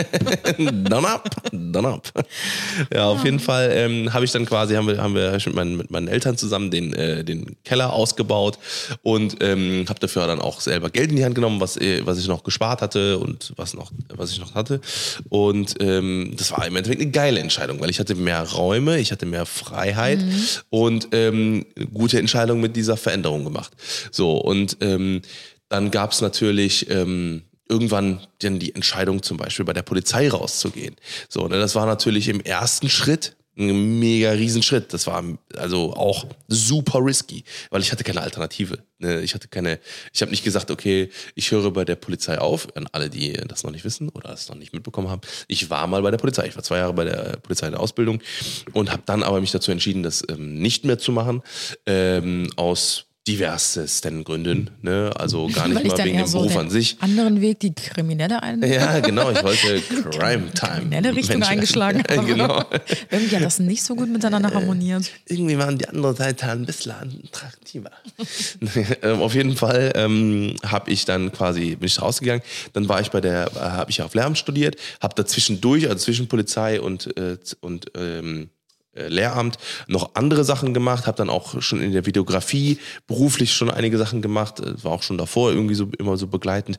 Down-up, Down-up. Ja, auf jeden Fall ähm, habe ich dann quasi, haben wir, haben wir mit meinen, mit meinen Eltern zusammen den, äh, den Keller ausgebaut und ähm, habe dafür dann auch selber Geld in die Hand genommen, was, äh, was ich noch gespart hatte und was, noch, was ich noch hatte. Und ähm, das war im Endeffekt eine geile Entscheidung, weil ich hatte mehr Räume, ich hatte mehr Freiheit mhm. und ähm, gute Entscheidungen mit dieser Veränderung gemacht. So, und ähm, dann gab es natürlich ähm, irgendwann dann die Entscheidung, zum Beispiel bei der Polizei rauszugehen. So, ne, das war natürlich im ersten Schritt ein mega Riesenschritt. Das war also auch super risky, weil ich hatte keine Alternative. Ich hatte keine, ich habe nicht gesagt, okay, ich höre bei der Polizei auf. An alle, die das noch nicht wissen oder es noch nicht mitbekommen haben. Ich war mal bei der Polizei. Ich war zwei Jahre bei der Polizei in der Ausbildung und habe dann aber mich dazu entschieden, das ähm, nicht mehr zu machen, ähm, aus diversesten Gründen, ne? Also gar nicht mal wegen dem so Beruf an sich. Anderen Weg, die Kriminelle ein. Ja, genau, ich wollte Crime Time. Kriminelle Richtung Mensch, eingeschlagen haben. Genau. Irgendwie hat das nicht so gut miteinander harmoniert. Irgendwie waren die andere Seite ein bisschen attraktiver. Auf jeden Fall ähm, habe ich dann quasi, bin ich rausgegangen, dann war ich bei der, äh, habe ich auf Lehramt studiert, habe dazwischendurch, also zwischen Polizei und, äh, und ähm, Lehramt noch andere Sachen gemacht, habe dann auch schon in der Videografie beruflich schon einige Sachen gemacht, war auch schon davor irgendwie so immer so begleitend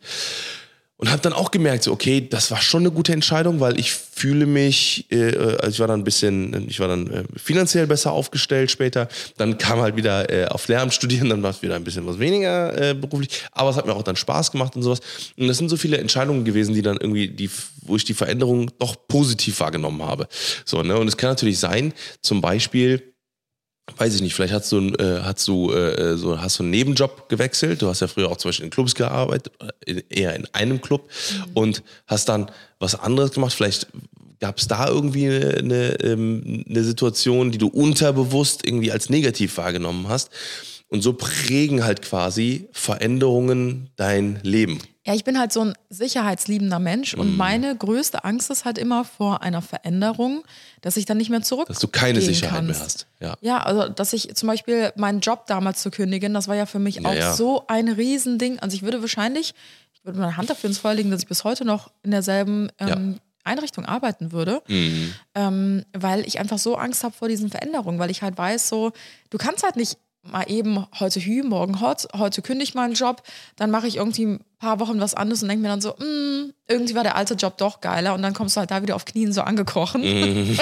und habe dann auch gemerkt, so okay, das war schon eine gute Entscheidung, weil ich fühle mich, äh, also ich war dann ein bisschen, ich war dann äh, finanziell besser aufgestellt später, dann kam halt wieder äh, auf Lehramt studieren, dann war es wieder ein bisschen was weniger äh, beruflich, aber es hat mir auch dann Spaß gemacht und sowas und das sind so viele Entscheidungen gewesen, die dann irgendwie, die, wo ich die Veränderung doch positiv wahrgenommen habe. So, ne? Und es kann natürlich sein, zum Beispiel, weiß ich nicht, vielleicht hast du, äh, hast du, äh, so, hast du einen Nebenjob gewechselt. Du hast ja früher auch zum Beispiel in Clubs gearbeitet, eher in einem Club mhm. und hast dann was anderes gemacht. Vielleicht gab es da irgendwie eine, eine, eine Situation, die du unterbewusst irgendwie als negativ wahrgenommen hast. Und so prägen halt quasi Veränderungen dein Leben. Ja, ich bin halt so ein sicherheitsliebender Mensch und mm. meine größte Angst ist halt immer vor einer Veränderung, dass ich dann nicht mehr zurück Dass du keine Sicherheit kannst. mehr hast. Ja. ja, also dass ich zum Beispiel meinen Job damals zu kündigen, das war ja für mich ja, auch ja. so ein Riesending. Also ich würde wahrscheinlich, ich würde meine Hand dafür ins Feuer legen, dass ich bis heute noch in derselben ähm, ja. Einrichtung arbeiten würde, mhm. ähm, weil ich einfach so Angst habe vor diesen Veränderungen, weil ich halt weiß, so, du kannst halt nicht mal eben heute hü, morgen hot, heute kündige ich meinen Job, dann mache ich irgendwie ein paar Wochen was anderes und denke mir dann so, mh, irgendwie war der alte Job doch geiler und dann kommst du halt da wieder auf Knien so angekrochen. Mm.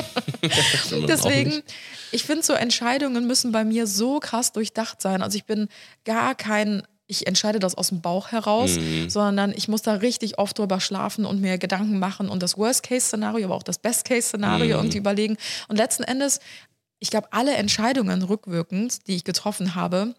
Deswegen, ich finde so Entscheidungen müssen bei mir so krass durchdacht sein. Also ich bin gar kein, ich entscheide das aus dem Bauch heraus, mm. sondern ich muss da richtig oft drüber schlafen und mir Gedanken machen und das Worst-Case-Szenario, aber auch das Best-Case-Szenario mm. irgendwie überlegen. Und letzten Endes, ich glaube, alle Entscheidungen rückwirkend, die ich getroffen habe,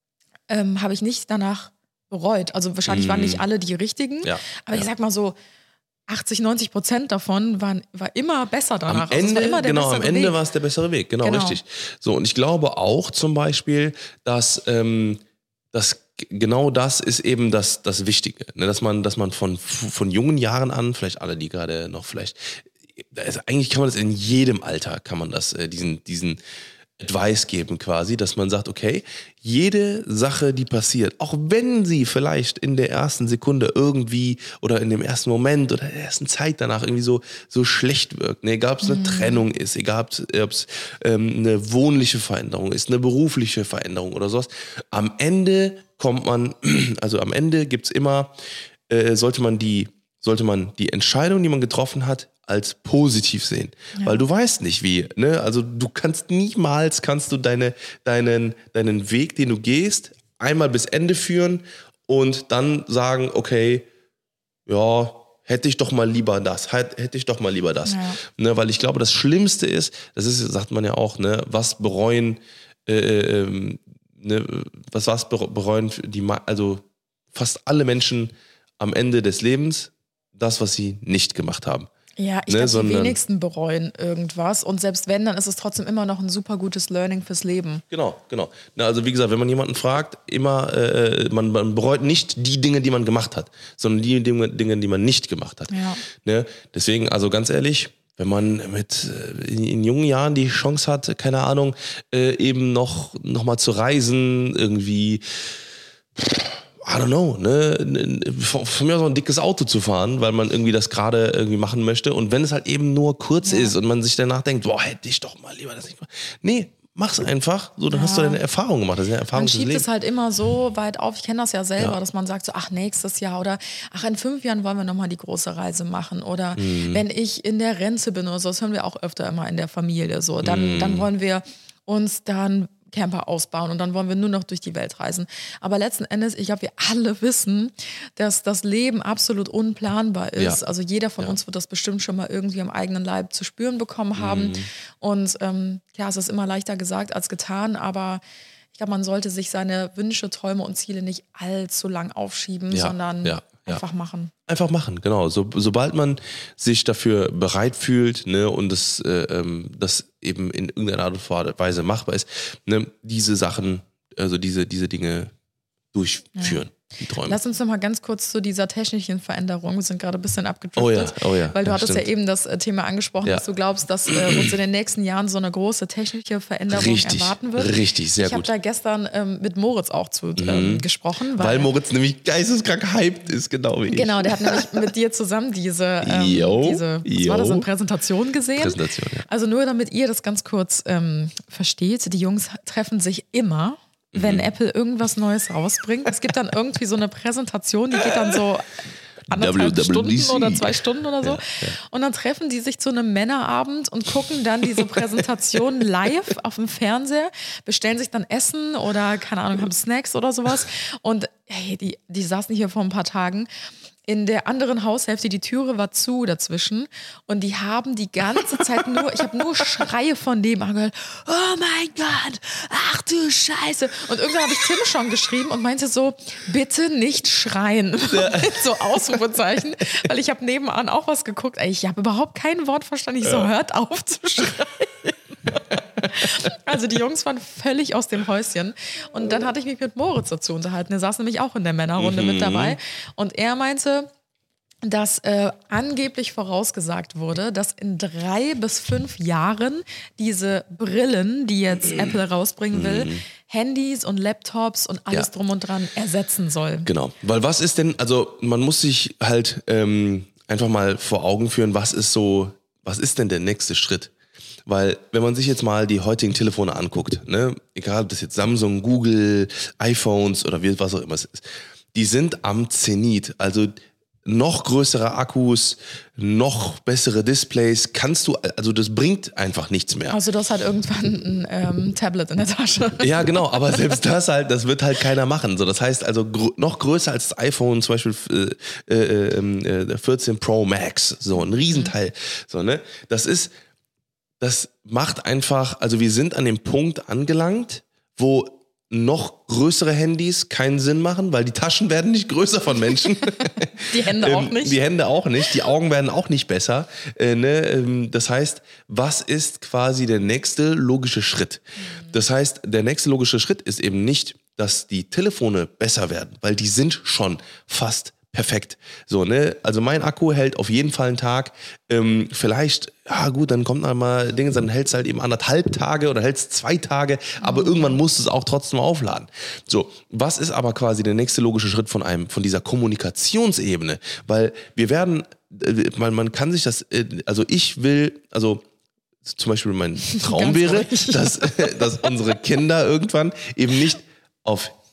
ähm, habe ich nicht danach bereut. Also wahrscheinlich mm. waren nicht alle die richtigen, ja. aber ja. ich sag mal so, achtzig, neunzig Prozent davon waren, war immer besser danach. Am Ende, also es war immer der genau, am Ende Weg. war es der bessere Weg, genau, genau, richtig. So, und ich glaube auch zum Beispiel, dass, ähm, dass genau das ist eben das, das Wichtige, ne? Dass man, dass man von, von jungen Jahren an, vielleicht alle, die gerade noch vielleicht, also eigentlich kann man das in jedem Alter, kann man das, äh, diesen, diesen Advice geben quasi, dass man sagt, okay, jede Sache, die passiert, auch wenn sie vielleicht in der ersten Sekunde irgendwie oder in dem ersten Moment oder der ersten Zeit danach irgendwie so, so schlecht wirkt, ne? Egal ob es eine mm. Trennung ist, egal ob es ähm, eine wohnliche Veränderung ist, eine berufliche Veränderung oder sowas, am Ende kommt man, also am Ende gibt's immer, äh, sollte man die sollte man die Entscheidung, die man getroffen hat, als positiv sehen. Ja. Weil du weißt nicht wie, ne? Also du kannst niemals, kannst du deine, deinen, deinen Weg, den du gehst, einmal bis Ende führen und dann sagen, okay, ja, hätte ich doch mal lieber das, hätte ich doch mal lieber das. Ja. Ne? Weil ich glaube, das Schlimmste ist, das ist, sagt man ja auch, ne, was bereuen, äh, ähm, ne, was, was bereuen die, also fast alle Menschen am Ende des Lebens, das, was sie nicht gemacht haben. Ja, ich ne, glaube, die wenigsten bereuen irgendwas und selbst wenn, dann ist es trotzdem immer noch ein super gutes Learning fürs Leben. Genau, genau. Na, also wie gesagt, wenn man jemanden fragt, immer, äh, man, man bereut nicht die Dinge, die man gemacht hat, sondern die Dinge, Dinge die man nicht gemacht hat. Ja. Ne? Deswegen, also ganz ehrlich, wenn man mit äh, in, in jungen Jahren die Chance hat, keine Ahnung, äh, eben noch, noch mal zu reisen, irgendwie... I don't know, ne, von, von mir aus auch ein dickes Auto zu fahren, weil man irgendwie das gerade irgendwie machen möchte. Und wenn es halt eben nur kurz ja. ist und man sich danach denkt, boah, hätte ich doch mal lieber das nicht gemacht. Nee, mach's einfach, so, dann ja. hast du deine Erfahrung gemacht. Das ist eine Erfahrung man schiebt Leben. es halt immer so weit auf, ich kenne das ja selber, ja. dass man sagt so, ach, nächstes Jahr oder ach, in fünf Jahren wollen wir nochmal die große Reise machen oder mhm. wenn ich in der Rente bin oder so, das hören wir auch öfter immer in der Familie so, dann, mhm. dann wollen wir uns dann Camper ausbauen und dann wollen wir nur noch durch die Welt reisen. Aber letzten Endes, ich glaube, wir alle wissen, dass das Leben absolut unplanbar ist. Ja. Also jeder von ja. uns wird das bestimmt schon mal irgendwie am eigenen Leib zu spüren bekommen haben. Mhm. Und ähm, ja, es ist immer leichter gesagt als getan, aber ich glaube, man sollte sich seine Wünsche, Träume und Ziele nicht allzu lang aufschieben, ja. sondern ja. einfach ja. machen. Einfach machen, genau. So, sobald man sich dafür bereit fühlt, ne, und das, äh, das eben in irgendeiner Art und Weise machbar ist, ne, diese Sachen, also diese, diese Dinge durchführen. Ja. Die Träume. Lass uns noch mal ganz kurz zu dieser technischen Veränderung. Wir sind gerade ein bisschen abgedriftet. Oh ja, oh ja. Weil du ja, hattest stimmt. ja eben das Thema angesprochen, ja. dass du glaubst, dass äh, uns in den nächsten Jahren so eine große technische Veränderung richtig, erwarten wird. Richtig, sehr ich gut. Ich habe da gestern ähm, mit Moritz auch zu ähm, mhm. gesprochen. Weil, weil Moritz nämlich geisteskrank hyped ist, genau wie ich. Genau, der hat nämlich mit dir zusammen diese, ähm, yo, diese was yo. war das, eine Präsentation gesehen. Präsentation, ja. Also nur damit ihr das ganz kurz ähm, versteht, die Jungs treffen sich immer, wenn Apple irgendwas Neues rausbringt. Es gibt dann irgendwie so eine Präsentation, die geht dann so anderthalb Stunden oder zwei Stunden oder so. Ja, ja. Und dann treffen die sich zu einem Männerabend und gucken dann diese Präsentation live auf dem Fernseher, bestellen sich dann Essen oder, keine Ahnung, haben Snacks oder sowas. Und hey, die, die saßen hier vor ein paar Tagen. In der anderen Haushälfte, die Türe war zu dazwischen und die haben die ganze Zeit nur, ich habe nur Schreie von dem angehört, oh mein Gott, ach du Scheiße. Und irgendwann habe ich Tim schon geschrieben und meinte so, bitte nicht schreien. Ja. So Ausrufezeichen, weil ich habe nebenan auch was geguckt, ey, ich habe überhaupt kein Wort verstanden, ich so, hört auf zu schreien. Also die Jungs waren völlig aus dem Häuschen und dann hatte ich mich mit Moritz dazu unterhalten, der saß nämlich auch in der Männerrunde mhm. mit dabei und er meinte, dass äh, angeblich vorausgesagt wurde, dass in drei bis fünf Jahren diese Brillen, die jetzt Apple rausbringen will, mhm. Handys und Laptops und alles ja. drum und dran ersetzen soll. Genau, weil was ist denn, also man muss sich halt ähm, einfach mal vor Augen führen, was ist so, was ist denn der nächste Schritt? Weil, wenn man sich jetzt mal die heutigen Telefone anguckt, ne, egal ob das jetzt Samsung, Google, iPhones oder wie, was auch immer es ist, die sind am Zenit. Also noch größere Akkus, noch bessere Displays, kannst du, also das bringt einfach nichts mehr. Also das hat irgendwann ein ähm, Tablet in der Tasche. Ja, genau, aber selbst das halt, das wird halt keiner machen. So, das heißt also gr- noch größer als das iPhone, zum Beispiel äh, äh, äh, vierzehn Pro Max, so ein Riesenteil. Mhm. So, ne? Das ist Das macht einfach, also wir sind an dem Punkt angelangt, wo noch größere Handys keinen Sinn machen, weil die Taschen werden nicht größer von Menschen. Die Hände auch nicht. Die Hände auch nicht, die Augen werden auch nicht besser. Äh, ne? Das heißt, was ist quasi der nächste logische Schritt? Das heißt, der nächste logische Schritt ist eben nicht, dass die Telefone besser werden, weil die sind schon fast perfekt. So, ne? Also mein Akku hält auf jeden Fall einen Tag. Ähm, vielleicht, ja gut, dann kommt noch mal Dinge, dann hält es halt eben anderthalb Tage oder hält es zwei Tage, aber mhm. irgendwann musst du es auch trotzdem aufladen. So, was ist aber quasi der nächste logische Schritt von einem, von dieser Kommunikationsebene? Weil wir werden, äh, man, man kann sich das, äh, also ich will, also zum Beispiel mein Traum wäre, dass, dass unsere Kinder irgendwann eben nicht auf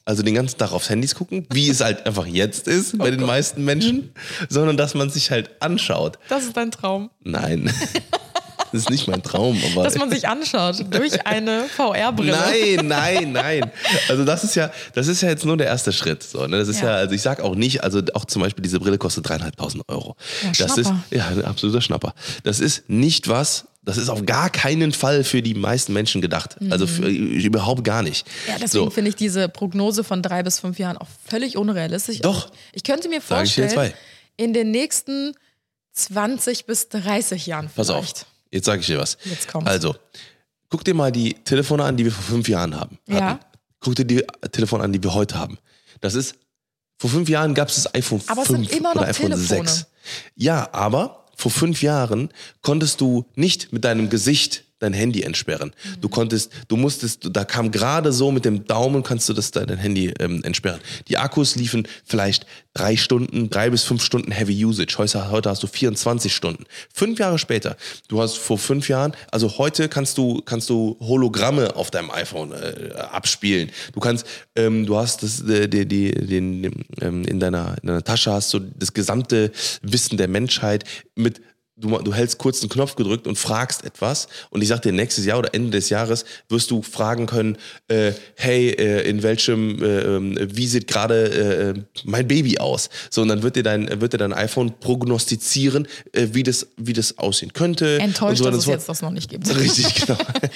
also den ganzen Tag aufs Handys gucken, wie es halt einfach jetzt ist bei Oh den Gott. meisten Menschen, sondern dass man sich halt anschaut. Das ist dein Traum. Nein, das ist nicht mein Traum. Aber Dass man sich anschaut durch eine V R-Brille. Nein, nein, nein. Also das ist ja, das ist ja jetzt nur der erste Schritt. So, ne? Das ist ja. Ja. also ich sag auch nicht, also auch zum Beispiel diese Brille kostet dreieinhalbtausend Euro. Ja, das ist Schnapper. ja ein absoluter Schnapper. Das ist nicht was. Das ist auf gar keinen Fall für die meisten Menschen gedacht. Also für, überhaupt gar nicht. Ja, deswegen So. finde ich diese Prognose von drei bis fünf Jahren auch völlig unrealistisch. Doch. Also ich könnte mir Sag ich dir vorstellen, zwei. in den nächsten zwanzig bis dreißig Jahren Pass auf, vielleicht. jetzt sage ich dir was. Jetzt kommt's. Also, guck dir mal die Telefone an, die wir vor fünf Jahren haben. Ja. hatten. Guck dir die Telefone an, die wir heute haben. Das ist, vor fünf Jahren gab es das iPhone Aber es fünf sind immer noch oder iPhone Telefone. sechs. Ja, aber vor fünf Jahren konntest du nicht mit deinem Gesicht dein Handy entsperren. Du konntest, du musstest, da kam gerade so mit dem Daumen kannst du das dein Handy ähm, entsperren. Die Akkus liefen vielleicht drei Stunden, drei bis fünf Stunden Heavy Usage. Heute, heute hast du vierundzwanzig Stunden. Fünf Jahre später, du hast vor fünf Jahren, also heute kannst du kannst du Hologramme auf deinem iPhone äh, abspielen. Du kannst, ähm, du hast das, äh, die, die, den, den, ähm, in deiner in deiner Tasche hast du das gesamte Wissen der Menschheit mit. Du, du hältst kurz einen Knopf gedrückt und fragst etwas und ich sag dir, nächstes Jahr oder Ende des Jahres wirst du fragen können, äh, hey, äh, in welchem, äh, wie sieht gerade äh, mein Baby aus? So, und dann wird dir dein, wird dir dein iPhone prognostizieren, äh, wie das, wie das aussehen könnte. Enttäuscht, und so weiter dass und es so jetzt das noch nicht gibt. fort. Richtig, genau.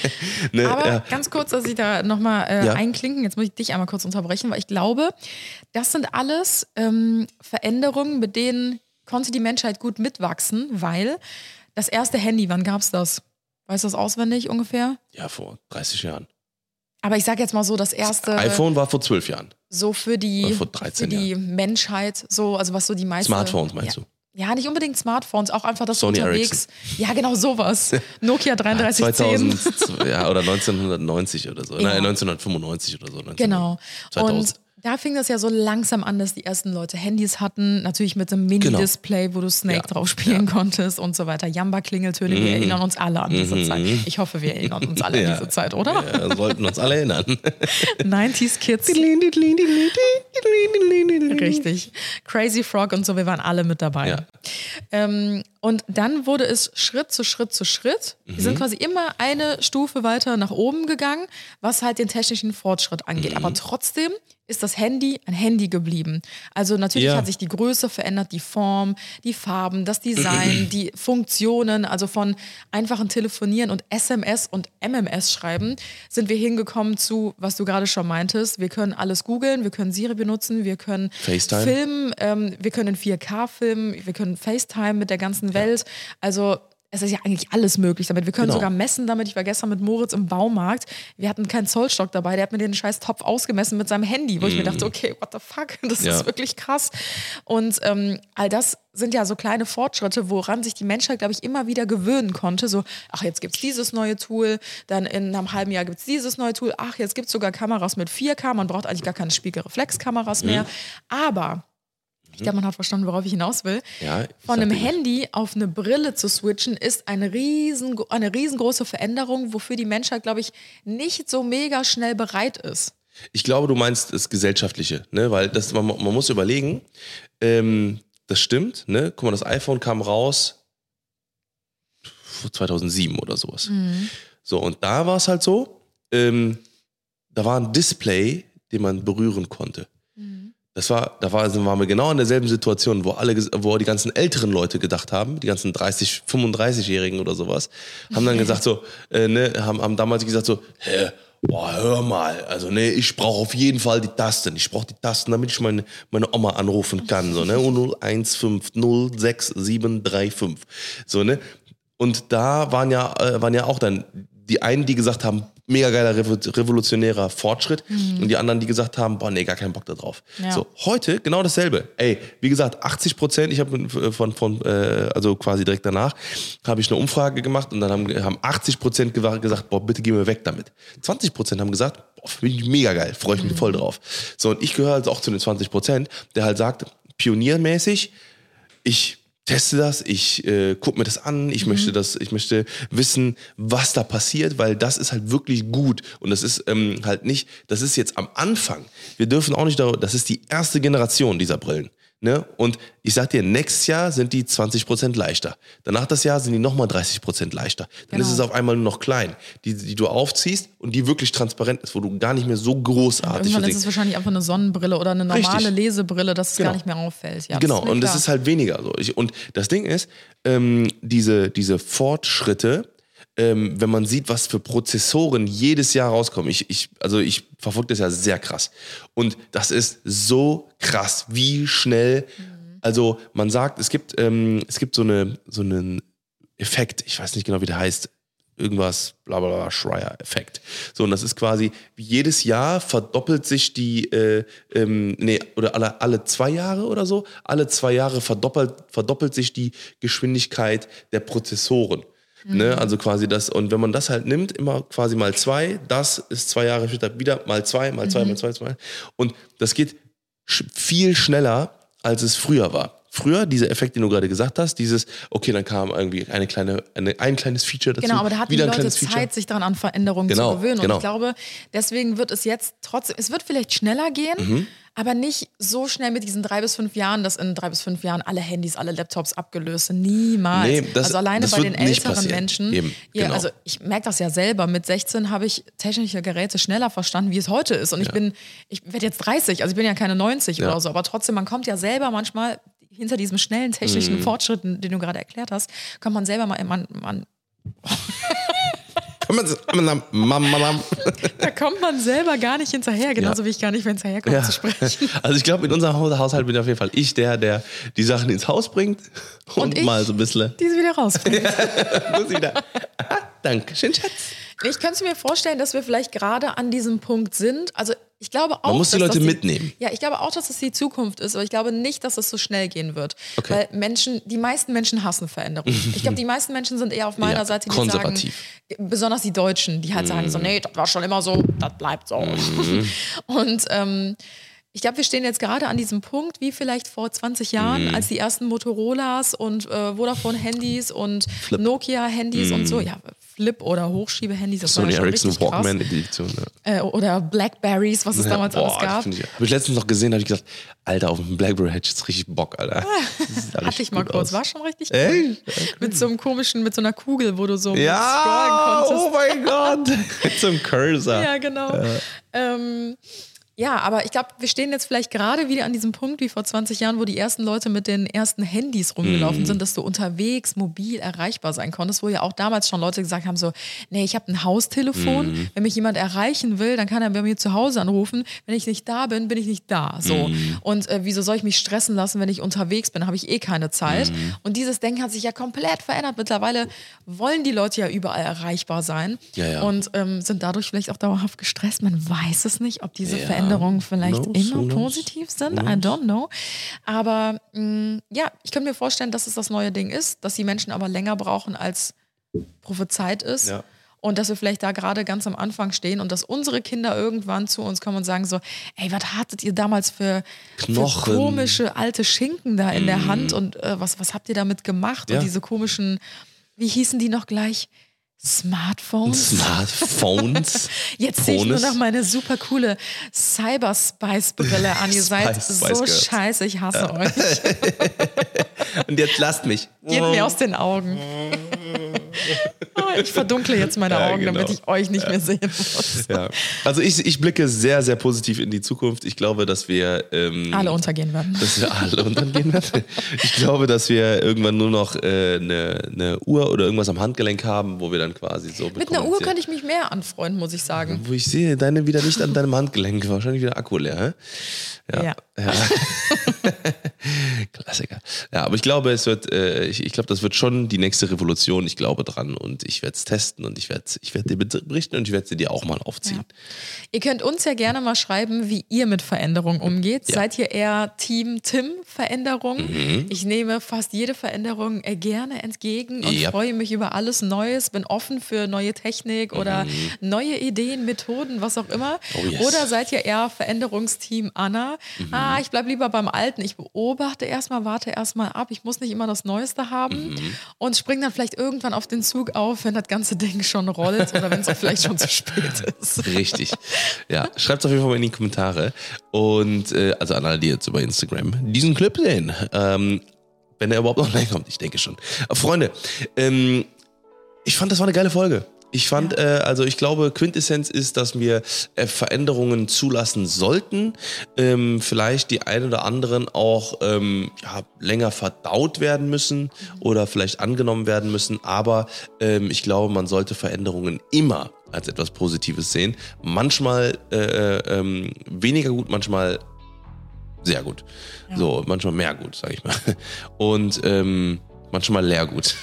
ne, Aber ja. ganz kurz, dass ich da nochmal äh, Ja. einklinken, jetzt muss ich dich einmal kurz unterbrechen, weil ich glaube, das sind alles ähm, Veränderungen, mit denen konnte die Menschheit gut mitwachsen, weil das erste Handy, wann gab's das? Weißt du das auswendig ungefähr? ja, vor dreißig Jahren. Aber ich sage jetzt mal so, das erste iPhone war vor zwölf Jahren. so für die, Oder vor dreizehn für die Menschheit, so, also was so die meisten. Smartphones meinst ja. du? Ja, nicht unbedingt Smartphones, auch einfach das Sony unterwegs. Ja, genau sowas. Nokia dreiunddreißig zehn. zweitausend, ja, oder neunzehnhundertneunzig oder so. Ja. Nein, neunzehnhundertfünfundneunzig oder so. Genau. zweitausend. Und da fing das ja so langsam an, dass die ersten Leute Handys hatten. Natürlich mit einem Mini-Display, wo du Snake Ja. drauf spielen konntest und so weiter. Jamba-Klingeltöne, wir erinnern uns alle an diese Zeit. Ich hoffe, wir erinnern uns alle Ja. an diese Zeit, oder? Ja, sollten uns alle erinnern. neunziger Kids. Richtig. Crazy Frog und so, wir waren alle mit dabei. Ja. Ähm, und dann wurde es Schritt zu Schritt zu Schritt. Wir sind quasi immer eine Stufe weiter nach oben gegangen, was halt den technischen Fortschritt angeht. Aber trotzdem ist das Handy ein Handy geblieben. Also natürlich Ja. hat sich die Größe verändert, die Form, die Farben, das Design, die Funktionen, also von einfachen Telefonieren und S M S und M M S schreiben, sind wir hingekommen zu, was du gerade schon meintest, wir können alles googeln, wir können Siri benutzen, wir können FaceTime. filmen, ähm, wir können in vier K filmen, wir können FaceTime mit der ganzen Welt. Also es ist ja eigentlich alles möglich damit. Wir können Genau. sogar messen damit. Ich war gestern mit Moritz im Baumarkt. Wir hatten keinen Zollstock dabei. Der hat mir den scheiß Topf ausgemessen mit seinem Handy, wo ich mir dachte, okay, what the fuck? Das Ja. ist wirklich krass. Und ähm, all das sind ja so kleine Fortschritte, woran sich die Menschheit, glaube ich, immer wieder gewöhnen konnte. So, ach, jetzt gibt es dieses neue Tool, dann in einem halben Jahr gibt es dieses neue Tool. Ach, jetzt gibt es sogar Kameras mit vier K. Man braucht eigentlich gar keine Spiegelreflexkameras mehr. Mhm. Aber ich glaube, man hat verstanden, worauf ich hinaus will. Ja, ich Von sag einem dir nicht. Handy auf eine Brille zu switchen, ist eine, riesen, eine riesengroße Veränderung, wofür die Menschheit, glaube ich, nicht so mega schnell bereit ist. Ich glaube, du meinst das Gesellschaftliche, ne? Weil das, man, man muss überlegen, ähm, das stimmt, ne? Guck mal, das iPhone kam raus zweitausendsieben oder sowas. So, und da war es halt so, ähm, da war ein Display, den man berühren konnte. Das war, da war, also waren wir genau in derselben Situation, wo alle, wo die ganzen älteren Leute gedacht haben, die ganzen dreißig, fünfunddreißig-Jährigen oder sowas, haben dann gesagt so, äh, ne, haben, haben damals gesagt so, hä, boah, hör mal, also ne, ich brauche auf jeden Fall die Tasten, ich brauche die Tasten, damit ich meine, meine Oma anrufen kann, so, ne, null eins fünf null sechs sieben drei fünf, so, ne, und da waren ja, äh, waren ja auch dann die einen, die gesagt haben, mega geiler revo- revolutionärer Fortschritt und die anderen, die gesagt haben, boah, nee, gar keinen Bock da drauf. Ja. So, heute genau dasselbe. Ey, wie gesagt, achtzig Prozent, ich habe von, von äh, also quasi direkt danach, habe ich eine Umfrage gemacht und dann haben, haben achtzig Prozent gesagt, boah, bitte geh mir weg damit. zwanzig Prozent haben gesagt, boah, finde ich mega geil, freue ich mich voll drauf. So, und ich gehöre also auch zu den zwanzig Prozent, der halt sagt, pioniermäßig, ich teste das, ich äh, gucke mir das an, ich mhm. möchte das, ich möchte wissen, was da passiert, weil das ist halt wirklich gut und das ist ähm, halt nicht, das ist jetzt am Anfang. Wir dürfen auch nicht, darüber, das ist die erste Generation dieser Brillen. Ne? Und ich sag dir, nächstes Jahr sind die zwanzig Prozent leichter. Danach das Jahr sind die nochmal dreißig Prozent leichter. Dann genau. ist es auf einmal nur noch klein, die, die du aufziehst und die wirklich transparent ist, wo du gar nicht mehr so großartig... Irgendwann ist es wahrscheinlich einfach eine Sonnenbrille oder eine normale Richtig. Lesebrille, dass es genau. gar nicht mehr auffällt. Ja, genau, und es ist halt weniger so. Ich, und das Ding ist, ähm, diese, diese Fortschritte, Ähm, wenn man sieht, was für Prozessoren jedes Jahr rauskommen. Ich, ich, also ich verfolge das ja sehr krass. Und das ist so krass, wie schnell, mhm. also man sagt, es gibt, ähm, es gibt so, eine, so einen Effekt, ich weiß nicht genau, wie der heißt, irgendwas, bla bla bla, Schreier-Effekt. So, und das ist quasi, jedes Jahr verdoppelt sich die, äh, ähm, nee, oder alle, alle zwei Jahre oder so, alle zwei Jahre verdoppelt, verdoppelt sich die Geschwindigkeit der Prozessoren. Ne, also quasi das, und wenn man das halt nimmt, immer quasi mal zwei, das ist zwei Jahre später wieder mal zwei, mal zwei, mhm. mal zwei, zwei. Und das geht sch- viel schneller, als es früher war. Früher, dieser Effekt, den du gerade gesagt hast, dieses, okay, dann kam irgendwie eine kleine, eine, ein kleines Feature dazu. Genau, aber da hatten die Leute Zeit, sich daran an Veränderungen genau, zu gewöhnen. Genau. Und ich glaube, deswegen wird es jetzt trotzdem, es wird vielleicht schneller gehen, mhm. aber nicht so schnell mit diesen drei bis fünf Jahren, dass in drei bis fünf Jahren alle Handys, alle Laptops abgelöst sind. Niemals. Nee, das, also alleine bei den älteren Menschen. Eben, ihr, genau. Also ich merke das ja selber. Mit sechzehn habe ich technische Geräte schneller verstanden, wie es heute ist. Und ja. ich bin, ich werde jetzt dreißig, also ich bin ja keine neunzig ja. oder so. Aber trotzdem, man kommt ja selber manchmal hinter diesem schnellen technischen mm. Fortschritt, den du gerade erklärt hast, kommt man selber mal, man, man da kommt man selber gar nicht hinterher, genauso ja. wie ich gar nicht mehr hinterherkomme ja. zu sprechen. Also ich glaube, in unserem Haushalt bin auf jeden Fall ich der, der die Sachen ins Haus bringt und, und ich, mal so ein bisschen... die sie wieder rausbringt. Muss ich da. Ah, danke, schön, Schatz. Ich könnte mir vorstellen, dass wir vielleicht gerade an diesem Punkt sind. Also ich glaube auch, man muss die Leute die, mitnehmen. Ja, ich glaube auch, dass es die Zukunft ist, aber ich glaube nicht, dass es so schnell gehen wird. Okay. Weil Menschen, die meisten Menschen hassen Veränderungen. Ich glaube, die meisten Menschen sind eher auf meiner ja, Seite, die konservativ. sagen, besonders die Deutschen, die halt mm. sagen so, nee, das war schon immer so, das bleibt so. Mm. Und ähm, ich glaube, wir stehen jetzt gerade an diesem Punkt, wie vielleicht vor zwanzig Jahren, mm. als die ersten Motorolas und äh, Vodafone-Handys und Flip. Nokia-Handys mm. und so, ja, Flip- oder Hochschiebe-Handys. Das Sony war ja Ericsson Walkman-Edition. Ja. Äh, oder Blackberries, was es ja, damals boah, alles gab. Ich, habe ich letztens noch gesehen, habe ich gesagt, Alter, auf dem Blackberry hätte ich jetzt richtig Bock, Alter. Ah, hatte ich mal kurz, aus. War schon richtig cool. Ey? Mit so einem komischen, mit so einer Kugel, wo du so ja, scrollen konntest. Oh mein Gott, mit so einem Cursor. Ja, genau. Ja. Ähm, Ja, aber ich glaube, wir stehen jetzt vielleicht gerade wieder an diesem Punkt wie vor zwanzig Jahren, wo die ersten Leute mit den ersten Handys rumgelaufen mm. sind, dass du unterwegs mobil erreichbar sein konntest, wo ja auch damals schon Leute gesagt haben so, nee, ich habe ein Haustelefon, mm. wenn mich jemand erreichen will, dann kann er bei mir zu Hause anrufen, wenn ich nicht da bin, bin ich nicht da, so. Mm. Und äh, wieso soll ich mich stressen lassen, wenn ich unterwegs bin, habe ich eh keine Zeit. Mm. Und dieses Denken hat sich ja komplett verändert. Mittlerweile wollen die Leute ja überall erreichbar sein ja, ja. und ähm, sind dadurch vielleicht auch dauerhaft gestresst. Man weiß es nicht, ob diese ja. Veränderungen vielleicht no, immer so positiv sind. No. I don't know. Aber mh, ja, ich könnte mir vorstellen, dass es das neue Ding ist, dass die Menschen aber länger brauchen, als prophezeit ist. Ja. Und dass wir vielleicht da gerade ganz am Anfang stehen und dass unsere Kinder irgendwann zu uns kommen und sagen so, ey, was hattet ihr damals für, für komische alte Schinken da in mm. der Hand und äh, was, was habt ihr damit gemacht? Ja. Und diese komischen, wie hießen die noch gleich? Smartphones. Smartphones. Jetzt sehe ich nur noch meine super coole Cyberspice-Brille an. Ihr seid Spice, so Spice scheiße, ich hasse ja. euch. Und jetzt lasst mich. Geht mir aus den Augen. Oh, ich verdunkle jetzt meine ja, Augen, genau. damit ich euch nicht mehr sehen muss. Ja. Also ich, ich blicke sehr, sehr positiv in die Zukunft. Ich glaube, dass wir... Ähm, alle untergehen werden. Dass wir alle untergehen werden. Ich glaube, dass wir irgendwann nur noch äh, eine, eine Uhr oder irgendwas am Handgelenk haben, wo wir dann quasi so... Mit einer Uhr könnte ich mich mehr anfreunden, muss ich sagen. Wo ich sehe, deine wieder nicht an deinem Handgelenk. Wahrscheinlich wieder Akku leer. Hä? Ja. ja. ja. Klassiker. Ja, aber ich glaube, es wird, äh, ich, ich glaube, das wird schon die nächste Revolution. Ich glaube, dran und ich werde es testen und ich werde ich werd dir berichten und ich werde sie dir auch mal aufziehen. Ja. Ihr könnt uns ja gerne mal schreiben, wie ihr mit Veränderung umgeht. Ja. Seid ihr eher Team Tim Veränderung? Mhm. Ich nehme fast jede Veränderung gerne entgegen und ja. freue mich über alles Neues, bin offen für neue Technik oder mhm. neue Ideen, Methoden, was auch immer. Oh yes. Oder seid ihr eher Veränderungsteam Anna? Mhm. Ah, ich bleibe lieber beim Alten. Ich beobachte erstmal, warte erstmal ab. Ich muss nicht immer das Neueste haben mhm. und springe dann vielleicht irgendwann auf den Zug auf, wenn das ganze Ding schon rollt oder wenn es auch vielleicht schon zu spät ist. Richtig. Ja, schreibt es auf jeden Fall mal in die Kommentare. Und äh, also an alle, die jetzt über Instagram diesen Clip sehen. Ähm, wenn er überhaupt noch online kommt, ich denke schon. Aber Freunde, ähm, ich fand, das war eine geile Folge. Ich fand, ja. äh, also ich glaube, Quintessenz ist, dass wir äh, Veränderungen zulassen sollten, ähm, vielleicht die ein oder anderen auch ähm, ja, länger verdaut werden müssen mhm. oder vielleicht angenommen werden müssen, aber ähm, ich glaube, man sollte Veränderungen immer als etwas Positives sehen. Manchmal äh, ähm, weniger gut, manchmal sehr gut. Ja. So, manchmal mehr gut, sag ich mal. Und ähm, manchmal leer gut.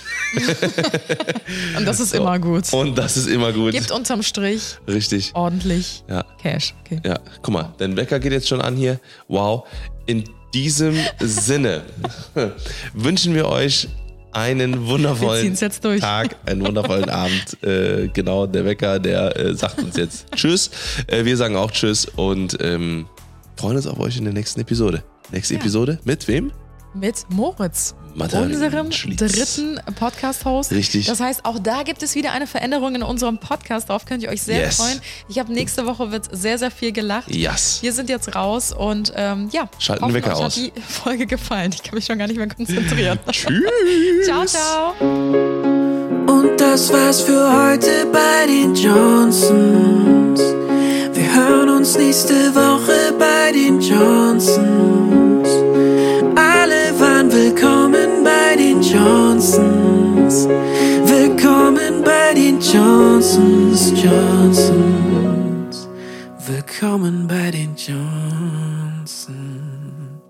Und das ist so. Immer gut. Und das ist immer gut. Gibt unterm Strich richtig ordentlich ja. Cash. Okay. Ja, guck mal, dein Wecker geht jetzt schon an hier. Wow. In diesem Sinne wünschen wir euch einen wundervollen jetzt durch. Tag, einen wundervollen Abend. Äh, genau, der Wecker, der äh, sagt uns jetzt Tschüss. Äh, wir sagen auch Tschüss und ähm, freuen uns auf euch in der nächsten Episode. Nächste ja. Episode mit wem? Mit Moritz, Madeleine unserem Schlitz. dritten Podcast-Host. Richtig. Das heißt, auch da gibt es wieder eine Veränderung in unserem Podcast. Darauf könnt ihr euch sehr yes. freuen. Ich habe nächste Woche wird sehr, sehr viel gelacht. Yes. Wir sind jetzt raus und ähm, ja, schalten den Wecker euch aus. Hat die Folge gefallen. Ich kann mich schon gar nicht mehr konzentrieren. Tschüss. Ciao, ciao. Und das war's für heute bei den Johnsons. Wir hören uns nächste Woche bei den Johnsons. Alle waren willkommen bei den Johnsons. Willkommen bei den Johnsons, Johnsons. Willkommen bei den Johnsons.